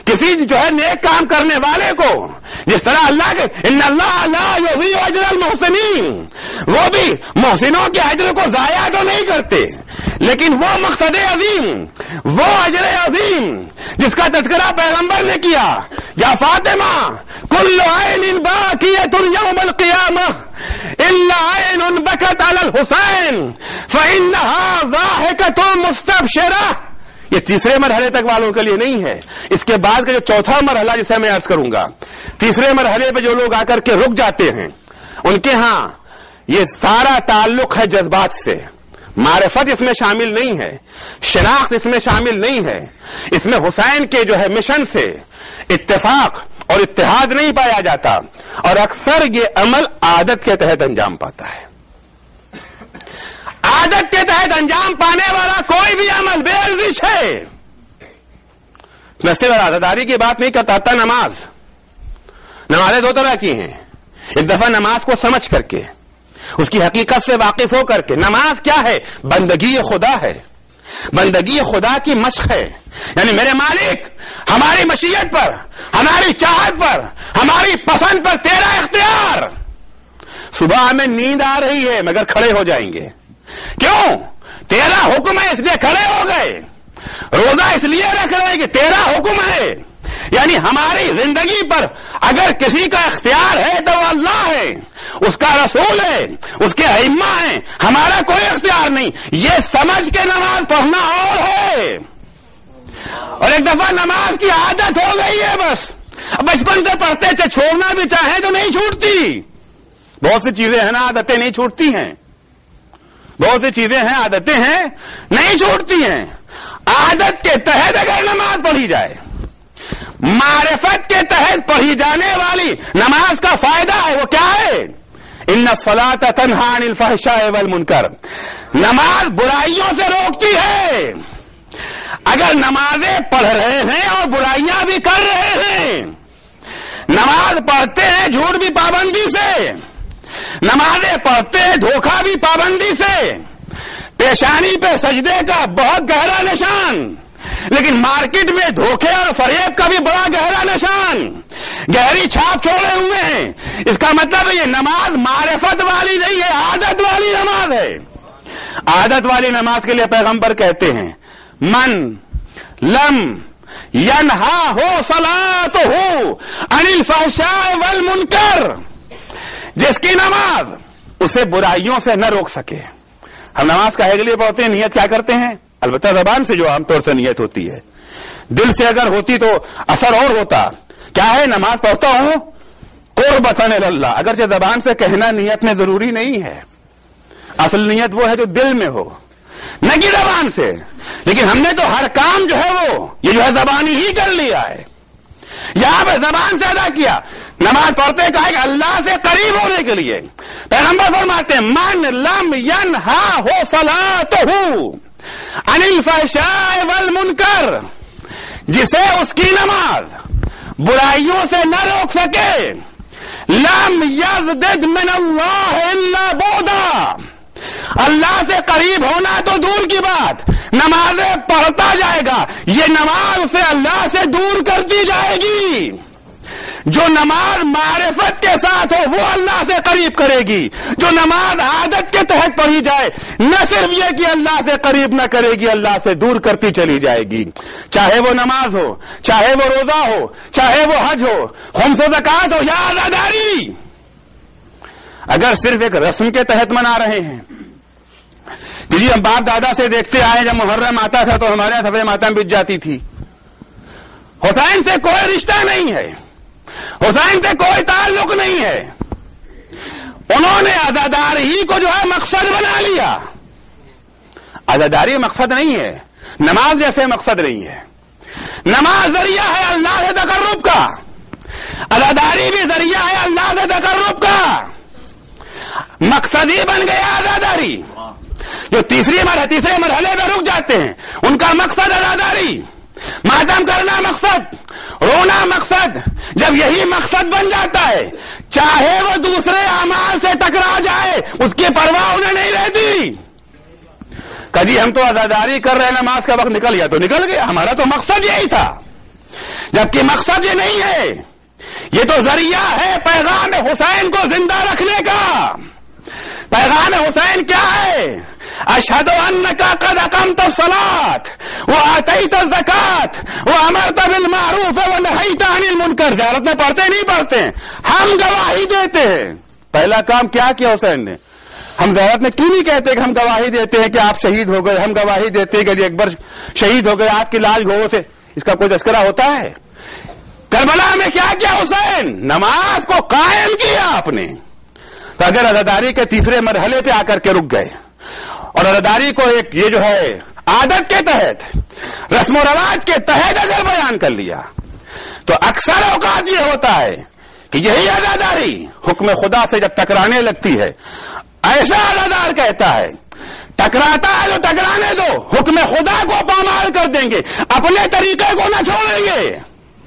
کسی جو ہے نیک کام کرنے والے کو، جس طرح اللہ کے ان اللہ لا یضیع اجر المحسنین، وہ بھی محسنوں کے اجر کو ضائع تو نہیں کرتے، لیکن وہ مقصد عظیم، وہ اجر عظیم جس کا تذکرہ پیغمبر نے کیا، یا فاطمہ کل عین باکیۃ یوم القیامہ الا عین بکت علی الحسین فانها ضاحکۃ مستبشرہ۔ یہ تیسرے مرحلے تک والوں کے لیے نہیں ہے، اس کے بعد کا جو چوتھا مرحلہ جسے میں عرض کروں گا، تیسرے مرحلے پہ جو لوگ آ کر کے رک جاتے ہیں ان کے ہاں یہ سارا تعلق ہے جذبات سے، معرفت اس میں شامل نہیں ہے، شناخت اس میں شامل نہیں ہے، اس میں حسین کے جو ہے مشن سے اتفاق اور اتحاد نہیں پایا جاتا، اور اکثر یہ عمل عادت کے تحت انجام پاتا ہے۔ عادت کے تحت انجام پانے والا کوئی بھی عمل بے ارزش ہے۔ میں صرف عادتداری کی بات نہیں کرتا، تھا نمازیں دو طرح کی ہیں، ایک دفعہ نماز کو سمجھ کر کے، اس کی حقیقت سے واقف ہو کر کے، نماز کیا ہے؟ بندگی خدا ہے، بندگی خدا کی مشق ہے، یعنی میرے مالک ہماری مشیت پر، ہماری چاہت پر، ہماری پسند پر تیرا اختیار۔ صبح ہمیں نیند آ رہی ہے مگر کھڑے ہو جائیں گے، کیوں؟ تیرا حکم ہے اس لیے کھڑے ہو گئے، روزہ اس لیے رکھ رہے ہیں کہ تیرا حکم ہے، یعنی ہماری زندگی پر اگر کسی کا اختیار ہے تو وہ اللہ ہے، اس کا رسول ہے، اس کے ائمہ ہیں، ہمارا کوئی اختیار نہیں، یہ سمجھ کے نماز پڑھنا اور ہے۔ اور ایک دفعہ نماز کی عادت ہو گئی ہے، بس بچپن سے پڑھتے چاہے چھوڑنا بھی چاہیں تو نہیں چھوٹتی۔ بہت سی چیزیں ہیں نا عادتیں نہیں چھوٹتی ہیں، بہت سی چیزیں ہیں عادتیں ہیں نہیں چھوٹتی ہیں۔ عادت کے تحت اگر نماز پڑھی جائے، معرفت کے تحت پڑھی جانے والی نماز کا فائدہ ہے، وہ کیا ہے؟ ان الصلاۃ تنہی عن الفحشاء والمنکر، نماز برائیوں سے روکتی ہے۔ اگر نمازیں پڑھ رہے ہیں اور برائیاں بھی کر رہے ہیں، نماز پڑھتے ہیں جھوٹ بھی پابندی سے، نمازیں پڑھتے ہیں دھوکہ بھی پابندی سے، پیشانی پہ سجدے کا بہت گہرا نشان، لیکن مارکیٹ میں دھوکے اور فریب کا بھی بڑا گہرا نشان، گہری چھاپ چھوڑے ہوئے ہیں۔ اس کا مطلب ہے یہ نماز معرفت والی نہیں ہے، عادت والی نماز ہے۔ عادت والی نماز کے لیے پیغمبر کہتے ہیں من لم ینہا صلاتہ عن الفحشاء والمنکر، جس کی نماز اسے برائیوں سے نہ روک سکے۔ ہم نماز کاہے کے لیے پڑھتے ہیں؟ نیت کیا کرتے ہیں؟ البتہ زبان سے جو عام طور سے نیت ہوتی ہے، دل سے اگر ہوتی تو اثر اور ہوتا۔ کیا ہے؟ نماز پڑھتا ہوں قربتاً اللہ، اگرچہ زبان سے کہنا نیت میں ضروری نہیں ہے، اصل نیت وہ ہے جو دل میں ہو، نہ کہ زبان سے۔ لیکن ہم نے تو ہر کام جو ہے وہ یہ جو ہے زبانی ہی کر لیا ہے، یہاں پہ زبان سے ادا کیا۔ نماز پڑھتے کہا کہ اللہ سے قریب ہونے کے لیے پیغمبر فرماتے ہیں من لم ینہا صلاتہ عن الفحشاء والمنکر، جسے اس کی نماز برائیوں سے نہ روک سکے، لم یزدد من اللہ الا بعدا، اللہ سے قریب ہونا تو دور کی بات، نمازیں پڑھتا جائے گا، یہ نماز اسے اللہ سے دور کرتی جائے گی۔ جو نماز معرفت کے ساتھ ہو وہ اللہ سے قریب کرے گی، جو نماز عادت کے تحت پڑھی جائے نہ صرف یہ کہ اللہ سے قریب نہ کرے گی، اللہ سے دور کرتی چلی جائے گی۔ چاہے وہ نماز ہو، چاہے وہ روزہ ہو، چاہے وہ حج ہو، خمس و زکوٰۃ ہو یا عزاداری، اگر صرف ایک رسم کے تحت منا رہے ہیں جی ہم باپ دادا سے دیکھتے آئے، جب محرم آتا تھا تو ہمارے یہاں صفحہ ماتم بچ جاتی تھی، حسین سے کوئی رشتہ نہیں ہے، حسین سے کوئی تعلق نہیں ہے، انہوں نے عزاداری کو جو ہے مقصد بنا لیا۔ عزاداری مقصد نہیں ہے، نماز جیسے مقصد نہیں ہے، نماز ذریعہ ہے اللہ سے تقرب کا، عزاداری بھی ذریعہ ہے اللہ سے تقرب کا، مقصد ہی بن گیا عزاداری۔ جو تیسرے مرحلے میں رک جاتے ہیں ان کا مقصد عزاداری، ماتم کرنا مقصد، رونا مقصد، جب یہی مقصد بن جاتا ہے چاہے وہ دوسرے اعمال سے ٹکرا جائے اس کی پرواہ انہیں نہیں رہتی۔ کہ جی ہم تو عزاداری کر رہے ہیں، نماز کا وقت نکل گیا تو نکل گیا، ہمارا تو مقصد یہی تھا۔ جبکہ مقصد یہ نہیں ہے، یہ تو ذریعہ ہے پیغام حسین کو زندہ رکھنے کا۔ پیغام حسین کیا ہے؟ اشہد انک قد اقمت الصلاۃ وآتیت الزکاۃ وامرت بالمعروف ونہیت عن المنکر۔ زیارت میں پڑھتے نہیں پڑھتے، ہم گواہی دیتے ہیں۔ پہلا کام کیا کیا حسین نے؟ ہم زیارت میں کیوں نہیں کہتے کہ ہم گواہی دیتے ہیں کہ آپ شہید ہو گئے، ہم گواہی دیتے ہیں کہ علی اکبر شہید ہو گئے، آپ کی لاش گھوڑوں سے، اس کا کوئی تذکرہ ہوتا ہے؟ کربلا میں کیا کیا حسین؟ نماز کو قائم کیا آپ نے۔ تو اگر عزاداری کے تیسرے مرحلے پہ آ کر کے رک گئے اور عزاداری کو ایک یہ جو ہے عادت کے تحت، رسم و رواج کے تحت اگر بیان کر لیا، تو اکثر اوقات یہ ہوتا ہے کہ یہی عزاداری حکم خدا سے جب ٹکرانے لگتی ہے، ایسا عزادار کہتا ہے ٹکراتا ہے تو ٹکرانے دو، حکم خدا کو پامال کر دیں گے، اپنے طریقے کو نہ چھوڑیں گے۔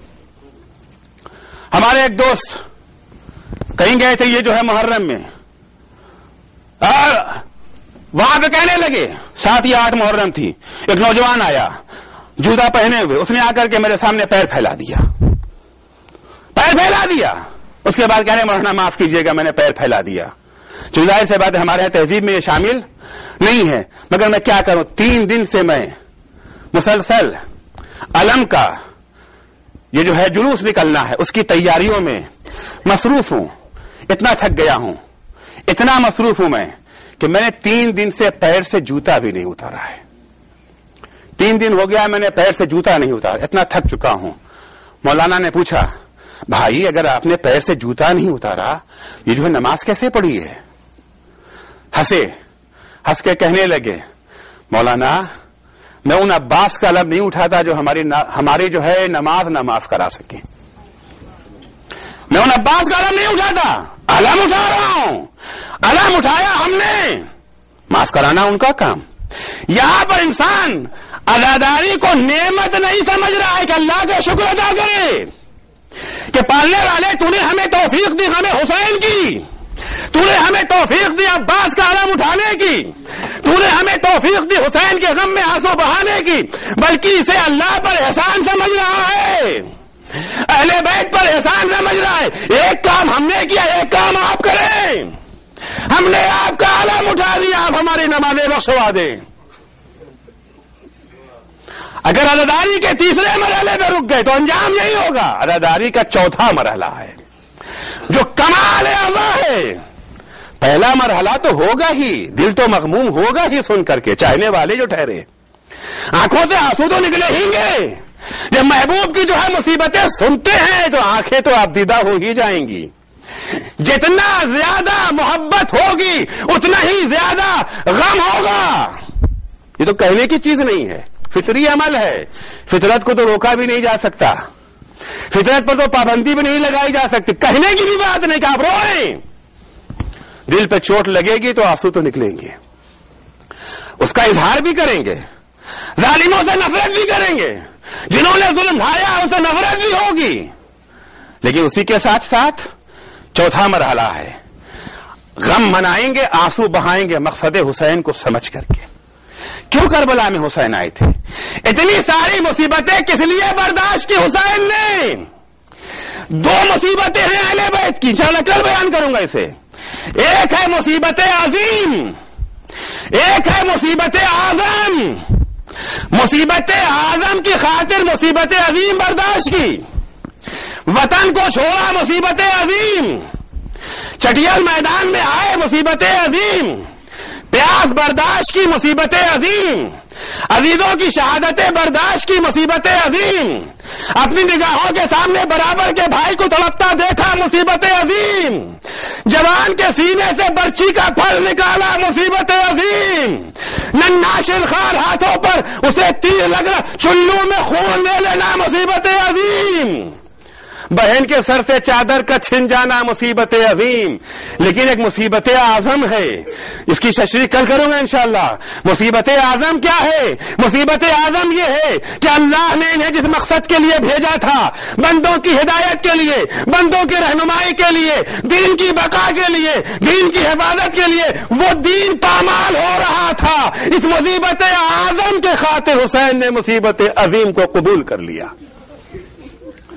ہمارے ایک دوست کہیں گئے تھے یہ جو ہے محرم میں، اور وہاں پہ کہنے لگے 7 یا 8 محرم تھی، ایک نوجوان آیا جوتا پہنے ہوئے، اس نے آ کر کے میرے سامنے پیر پھیلا دیا، پیر پھیلا دیا۔ اس کے بعد کہنے مولانا معاف کیجیے گا میں نے پیر پھیلا دیا۔ جو ظاہر سے بات ہے ہمارے یہاں تہذیب میں یہ شامل نہیں ہے، مگر میں کیا کروں، 3 دن سے میں مسلسل علم کا یہ جو ہے جلوس نکلنا ہے اس کی تیاریوں میں مصروف ہوں۔ اتنا تھک گیا ہوں، اتنا مصروف ہوں میں کہ میں نے 3 دن سے پیر سے جوتا بھی نہیں اتارا ہے۔ 3 دن ہو گیا میں نے پیر سے جوتا نہیں اتارا، اتنا تھک چکا ہوں۔ مولانا نے پوچھا بھائی اگر آپ نے پیر سے جوتا نہیں اتارا یہ جو ہے نماز کیسے پڑھی ہے؟ ہنس کے کہنے لگے مولانا میں ان عباس کا علم نہیں اٹھاتا جو ہماری جو ہے نماز نہ معاف کرا سکے۔ میں ان عباس کا علم نہیں اٹھاتا، علم اٹھا رہا ہوں، علم اٹھایا ہم نے، معاف کرانا ان کا کام۔ یہاں پر انسان عزاداری کو نعمت نہیں سمجھ رہا ہے کہ اللہ کا شکر ادا کرے کہ پالنے والے تو نے ہمیں توفیق دی ہمیں حسین کی، تو نے ہمیں توفیق دی عباس کا علم اٹھانے کی، تو نے ہمیں توفیق دی حسین کے غم میں آنسو بہانے کی، بلکہ اسے اللہ پر احسان سمجھ رہا ہے، اہل بیت پر احسان سمجھ رہا ہے۔ ایک کام ہم نے کیا، ایک کام آپ کریں، ہم نے آپ کا علم اٹھا دیا، آپ ہماری نمازیں بخشوا دیں۔ اگر عزاداری کے تیسرے مرحلے پہ رک گئے تو انجام یہی ہوگا۔ عزاداری کا 4تھا مرحلہ ہے جو کمال عزا ہے۔ پہلا مرحلہ تو ہوگا ہی، دل تو مغموم ہوگا ہی سن کر کے، چاہنے والے جو ٹھہرے، آنکھوں سے آنسو تو نکلے ہی گے۔ جب محبوب کی جو ہے مصیبتیں سنتے ہیں تو آنکھیں تو آبدیدہ ہو ہی جائیں گی۔ جتنا زیادہ محبت ہوگی اتنا ہی زیادہ غم ہوگا۔ یہ تو کہنے کی چیز نہیں ہے، فطری عمل ہے، فطرت کو تو روکا بھی نہیں جا سکتا، فطرت پر تو پابندی بھی نہیں لگائی جا سکتی، کہنے کی بھی بات نہیں کہ آپ روئیں، دل پہ چوٹ لگے گی تو آنسو تو نکلیں گے، اس کا اظہار بھی کریں گے، ظالموں سے نفرت بھی کریں گے، جنہوں نے ظلم ڈھایا ان سے نفرت بھی ہوگی، لیکن اسی کے ساتھ ساتھ 4تھا مرحلہ ہے، غم منائیں گے، آنسو بہائیں گے مقصد حسین کو سمجھ کر کے۔ کیوں کربلا میں حسین آئے تھے؟ اتنی ساری مصیبتیں کس لیے برداشت کی حسین نے؟ 2 مصیبتیں ہیں اہل بیت کی، انشاءاللہ کل بیان کروں گا اسے۔ ایک ہے مصیبت عظیم، ایک ہے مصیبت اعظم۔ مصیبت اعظم کی خاطر مصیبت عظیم برداشت کی، وطن کو چھوڑا مصیبت عظیم، چٹیل میدان میں آئے مصیبت عظیم، پیاس برداشت کی مصیبت عظیم، عزیزوں کی شہادتیں برداشت کی مصیبت عظیم، اپنی نگاہوں کے سامنے برابر کے بھائی کو تڑپتا دیکھا مصیبت عظیم، جوان کے سینے سے برچی کا پھل نکالا مصیبت عظیم، ننھا شرخار ہاتھوں پر اسے تیر لگ رہا چلو میں خون لے لینا مصیبت عظیم، بہن کے سر سے چادر کا چھن جانا مصیبت عظیم، لیکن ایک مصیبت اعظم ہے، اس کی تشریح کل کروں گا انشاءاللہ۔ مصیبت اعظم کیا ہے؟ مصیبت اعظم یہ ہے کہ اللہ نے انہیں جس مقصد کے لیے بھیجا تھا، بندوں کی ہدایت کے لیے، بندوں کی رہنمائی کے لیے، دین کی بقا کے لیے، دین کی حفاظت کے لیے، وہ دین پامال ہو رہا تھا۔ اس مصیبت اعظم کے خاطر حسین نے مصیبت عظیم کو قبول کر لیا۔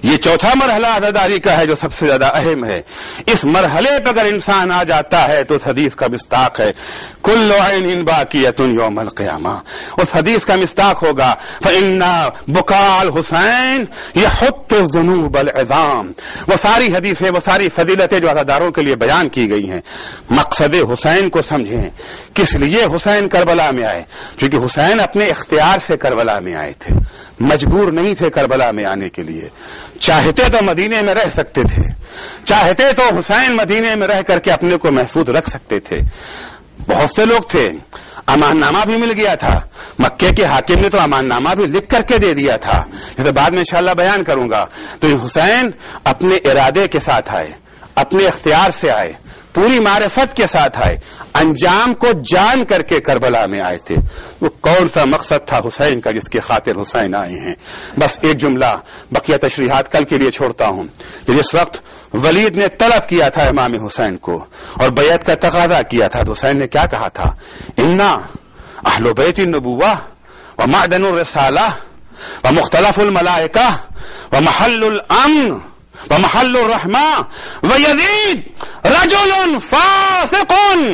یہ چوتھا مرحلہ عزاداری کا ہے جو سب سے زیادہ اہم ہے. اس مرحلے پہ اگر انسان آ جاتا ہے تو اس حدیث کا مصداق ہے کل عین باقیۃ یوم القیامہ. اس حدیث کا مصداق ہوگا فإن بکاء الحسین یحط ذنوب العظام. وہ ساری حدیثیں، وہ ساری فضیلتیں جو عزاداروں کے لیے بیان کی گئی ہیں، مقصد حسین کو سمجھیں. کس لیے حسین کربلا میں آئے؟ کیونکہ حسین اپنے اختیار سے کربلا میں آئے تھے، مجبور نہیں تھے کربلا میں آنے کے لیے. چاہتے تو مدینے میں رہ سکتے تھے، چاہتے تو حسین مدینے میں رہ کر کے اپنے کو محفوظ رکھ سکتے تھے. بہت سے لوگ تھے، امان نامہ بھی مل گیا تھا، مکے کے حاکم نے تو امان نامہ بھی لکھ کر کے دے دیا تھا، جسے بعد میں انشاءاللہ بیان کروں گا. تو حسین اپنے ارادے کے ساتھ آئے، اپنے اختیار سے آئے، پوری معرفت کے ساتھ آئے، انجام کو جان کر کے کربلا میں آئے تھے. وہ کون سا مقصد تھا حسین کا جس کی خاطر حسین آئے ہیں؟ بس ایک جملہ، بقیہ تشریحات کل کے لیے چھوڑتا ہوں. جس وقت ولید نے طلب کیا تھا امام حسین کو اور بیعت کا تقاضا کیا تھا تو حسین نے کیا کہا تھا؟ انا اہل بیت النبوہ ومعدن الرسالہ ومختلف الملائکہ ومحل الامن ومحل الرحمہ ویزید رجل فاسق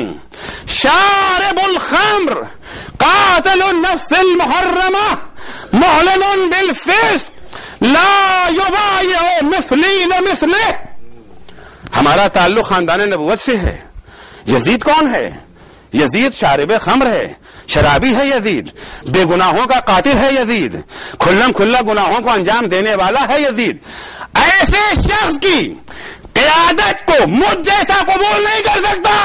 شارب الخمر قاتل النفس المحرمہ معلن بالفسق لا یبایع مثلی لمثلہ. ہمارا تعلق خاندان نبوت سے ہے. یزید کون ہے؟ یزید شارب خمر ہے، شرابی ہے یزید، بے گناہوں کا قاتل ہے یزید، کھلم کھلا گناہوں کو انجام دینے والا ہے یزید. ایسے شخص کی قیادت کو مجھ جیسا قبول نہیں کر سکتا.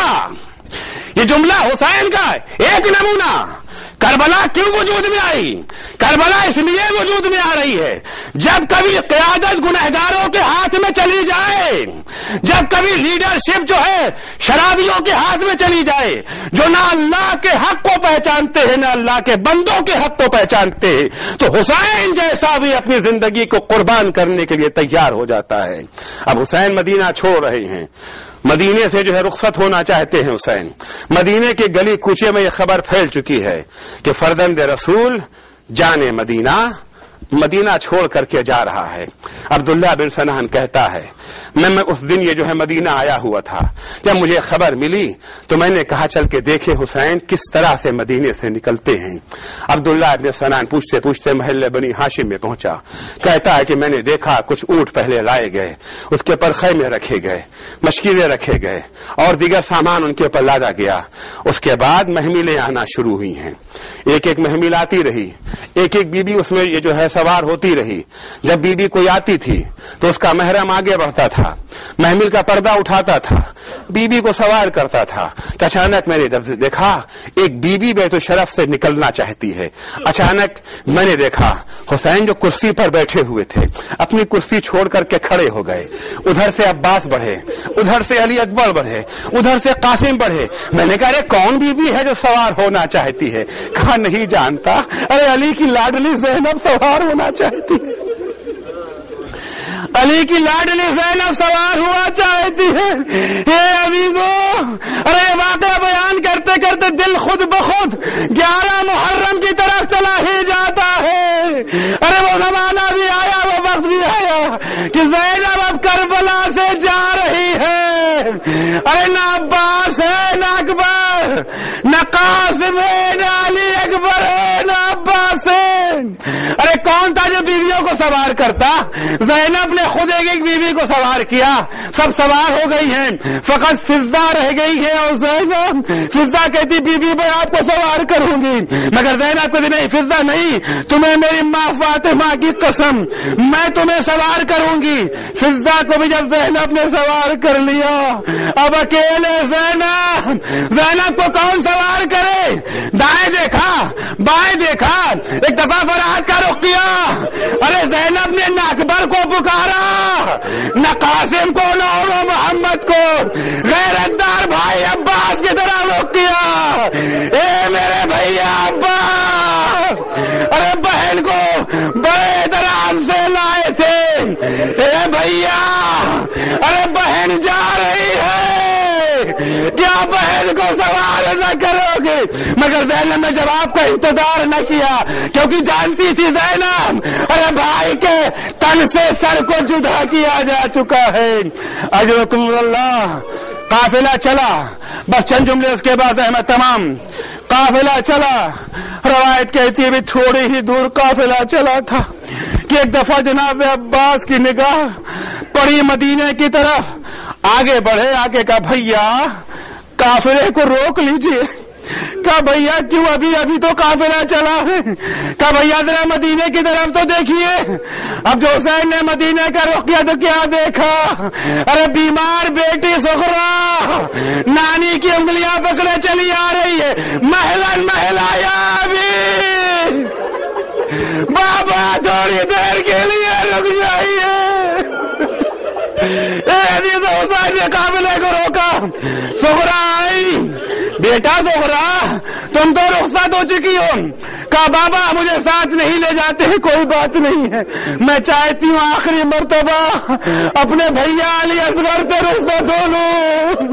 یہ جملہ حسین کا ایک نمونہ. کربلا کیوں وجود میں آئی؟ کربلا اس لیے وجود میں آ رہی ہے جب کبھی قیادت گنہگاروں کے ہاتھ میں چلی جائے، جب کبھی لیڈرشپ جو ہے شرابیوں کے ہاتھ میں چلی جائے، جو نہ اللہ کے حق کو پہچانتے ہیں نہ اللہ کے بندوں کے حق کو پہچانتے ہیں، تو حسین جیسا بھی اپنی زندگی کو قربان کرنے کے لیے تیار ہو جاتا ہے. اب حسین مدینہ چھوڑ رہے ہیں، مدینے سے جو ہے رخصت ہونا چاہتے ہیں حسین. مدینے کے گلی کوچے میں یہ خبر پھیل چکی ہے کہ فرزند رسول جانے مدینہ چھوڑ کر کے جا رہا ہے. عبداللہ بن سنان کہتا ہے میں اس دن یہ جو ہے مدینہ آیا ہوا تھا، جب مجھے خبر ملی تو میں نے کہا چل کے دیکھیں حسین کس طرح سے مدینے سے نکلتے ہیں. عبداللہ بن سنان پوچھتے پوچھتے محلے بنی ہاشم میں پہنچا. کہتا ہے کہ میں نے دیکھا کچھ اونٹ پہلے لائے گئے، اس کے اوپر خیمے رکھے گئے، مشکیزیں رکھے گئے اور دیگر سامان ان کے اوپر لادا گیا. اس کے بعد محملیں آنا شروع ہوئی ہیں، ایک ایک محمل آتی رہی، ایک ایک بی بی اس میں یہ جو ہے سوار ہوتی رہی. جب بی بی کوئی آتی تھی تو اس کا محرم آگے بڑھتا تھا، محمل کا پردہ اٹھاتا تھا، بی بی کو سوار کرتا تھا. کہ اچانک میں نے جب دیکھا ایک بی بی بیت الشرف سے نکلنا چاہتی ہے. اچانک میں نے دیکھا حسین جو کرسی پر بیٹھے ہوئے تھے اپنی کرسی چھوڑ کر کے کھڑے ہو گئے. ادھر سے عباس بڑھے، ادھر سے علی اکبر بڑھے، ادھر سے قاسم بڑھے. میں نے کہا ارے کون بی بی ہے جو سوار ہونا چاہتی ہے؟ کہا نہیں جانتا. ارے علی کی لاڈلی زینب سوار ہونا چاہتی ہے، علی کی لاڈلی زینب سوار ہوا چاہتی ہے. اے عزیزو، ارے واقعہ بیان کرتے کرتے دل خود بخود 11 محرم کی طرف چلا ہی جاتا ہے. ارے وہ زمانہ بھی آیا، وہ وقت بھی آیا کہ زینب اب کربلا سے جا رہی ہے. ارے نہ عباس ہے نہ اکبر، نہ قاسم ہے نہ علی اکبر ہے نہ عباس ہے. ارے کون تھا جو بیویوں کو سوار کرتا؟ زینب نے خود ایک ایک بیوی کو سوار کیا. سب سوار ہو گئی ہیں، فقط فضہ رہ گئی ہے. اور زینب، فضہ کہتی بی بی میں آپ کو سوار کروں گی، مگر زینب کہتی نہیں فضہ نہیں، تمہیں میری ماں فاطمہ کی قسم میں تمہیں سوار کروں گی. فضہ کو بھی جب زینب نے سوار کر لیا، اب اکیلے زینب کو کون سوار کرے؟ دائیں دیکھا بائیں دیکھا، ایک دفعہ فرات کا رخ کیا. ارے زینب نے نہ اکبر کو پکارا، نہ قاسم کو، نہ عمر محمد کو، غیرتدار بھائی عباس کی طرح رخ کیا. اے میرے بھیا عباس، ارے بہن کو بڑے درام سے لائے تھے. اے بھیا، ارے بہن جا رہی ہے، کیا بہن کو سوار نہ کرو گے؟ مگر زینب نے جواب کا انتظار نہ کیا، کیونکہ جانتی تھی زینب ارے بھائی کے تن تن سے سر کو جدا کیا جا چکا ہے. اجرکم اللہ. قافلہ چلا, بس چند جملے اس کے بعد احمد تمام. قافلہ چلا, روایت کہتی ہے بھی تھوڑی ہی دور قافلہ چلا تھا کہ ایک دفعہ جناب عباس کی نگاہ پڑی مدینے کی طرف. آگے بڑھے, آگے کہا بھیا قافلے کو روک لیجئے. کہا بھیا کیوں, ابھی تو قافلہ چلا ہے. کہا بھیا ذرا مدینے کی طرف تو دیکھیے. اب جو حسین نے مدینے کا رخ کیا تو کیا دیکھا, ارے بیمار بیٹی سغرا نانی کی انگلیاں پکڑے چلی آ رہی ہے. محلن محلایا ابھی, بابا تھوڑی دیر کے لیے رک جائیے. حسین نے قافلے کو روکا. سغرا آئی, بیٹا سغرا تم تو رخصت ہو چکی ہو. کہا بابا مجھے ساتھ نہیں لے جاتے, کوئی بات نہیں ہے, میں چاہتی ہوں آخری مرتبہ اپنے بھیا علی اصغر سے رخصت ہو لوں.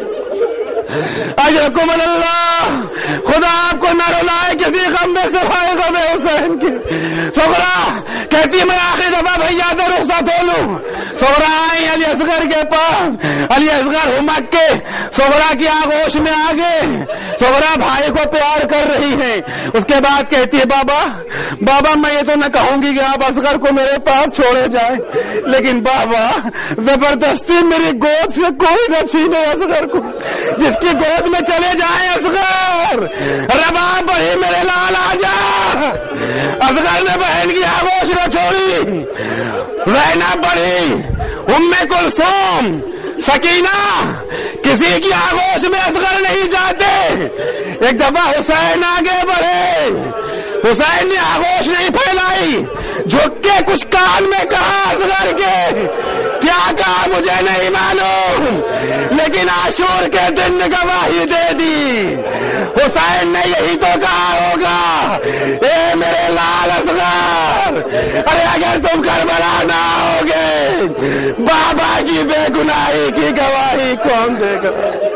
اجرکم اللہ. خدا آپ کو نہ رلائے کسی غم میں سوائے غم حسین کی. سغرا کہتی میں آخری دفعہ بھیا سے رخصت ہو لوں. سغرا آئی علی اصغر کے پاس. علی اصغر ہمک کے سغرا کی آغوش میں آ گئے. سغرا بھائی کو پیار کر رہی ہے. اس کے بعد کہتی ہے بابا میں یہ تو نہ کہوں گی کہ آپ اصغر کو میرے پاس چھوڑے جائیں, لیکن بابا زبردستی میری گود سے کوئی نہ چھینے اصغر کو. جس کی گود میں چلے جائیں اصغر, رباب بڑھی میرے لال آ جا. اصغر نے بہن کی آغوش نہ چھوڑی. زینب بڑھی, ام کلثوم, سکینہ, کسی کی آغوش میں اصغر نہیں جاتے. ایک دفعہ حسین آگے بڑھے. حسین نے آغوش نہیں پھیلائی, جھک کے کچھ کان میں کہا اصغر کے. کیا کہا مجھے نہیں معلوم, لیکن عاشور کے دن نے گواہی دے دی. حسین نے یہی تو کہا ہوگا, اے میرے لال اصغر, ارے اگر تم کربلا نہ ہوگے بابا کی بے گناہی کی گواہی کون دے گا.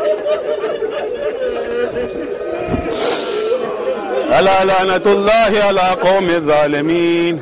الا لعنت اللہ علی قوم الظالمین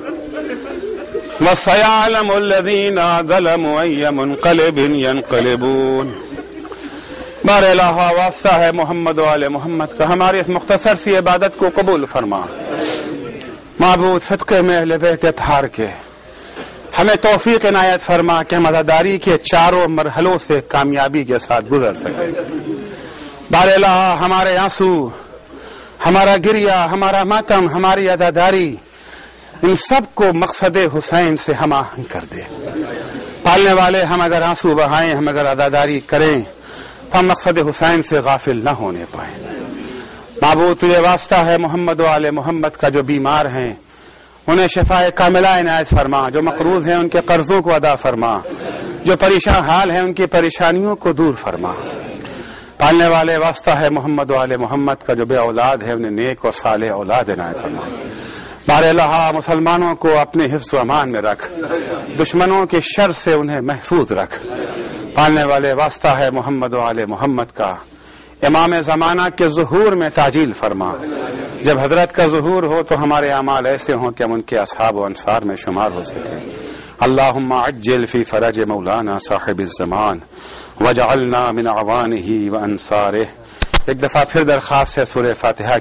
وسيعلم الذين ظلموا أي منقلب ينقلبون. بار الہ واسطہ ہے محمد و آل محمد کا, ہماری اس مختصر سی عبادت کو قبول فرما. معبود صدقے میں اہل بیت اطہار کے ہمیں توفیق عنایت فرما کہ ہم عزاداری کے چاروں مرحلوں سے کامیابی کے ساتھ گزر سکیں. بار الہ ہمارے آنسو, ہمارا گریہ, ہمارا ماتم, ہماری عزاداری, ان سب کو مقصد حسین سے ہم آہنگ کر دے. پالنے والے ہم اگر آنسو بہائیں, ہم اگر عزاداری کریں تو ہم مقصد حسین سے غافل نہ ہونے پائیں. معبود تجھے واسطہ ہے محمد و آل محمد کا, جو بیمار ہیں انہیں شفائے کاملہ عنایت فرما, جو مقروض ہیں ان کے قرضوں کو ادا فرما, جو پریشان حال ہیں ان کی پریشانیوں کو دور فرما. پالنے والے واسطہ ہے محمد و آل محمد کا, جو بے اولاد ہے انہیں نیک اور صالح اولاد عنایت فرما. بار الہ مسلمانوں کو اپنے حفظ و امان میں رکھ, دشمنوں کے شر سے انہیں محفوظ رکھ. پالنے والے واسطہ ہے محمد و آل محمد کا, امام زمانہ کے ظہور میں تعجیل فرما. جب حضرت کا ظہور ہو تو ہمارے اعمال ایسے ہوں کہ ہم ان کے اصحاب و انصار میں شمار ہو سکیں. اللہم عجل فی فرج مولانا صاحب الزمان وجعلنا من اعوانہ و انصارہ. ایک دفعہ پھر درخواست ہے سورہ فاتحہ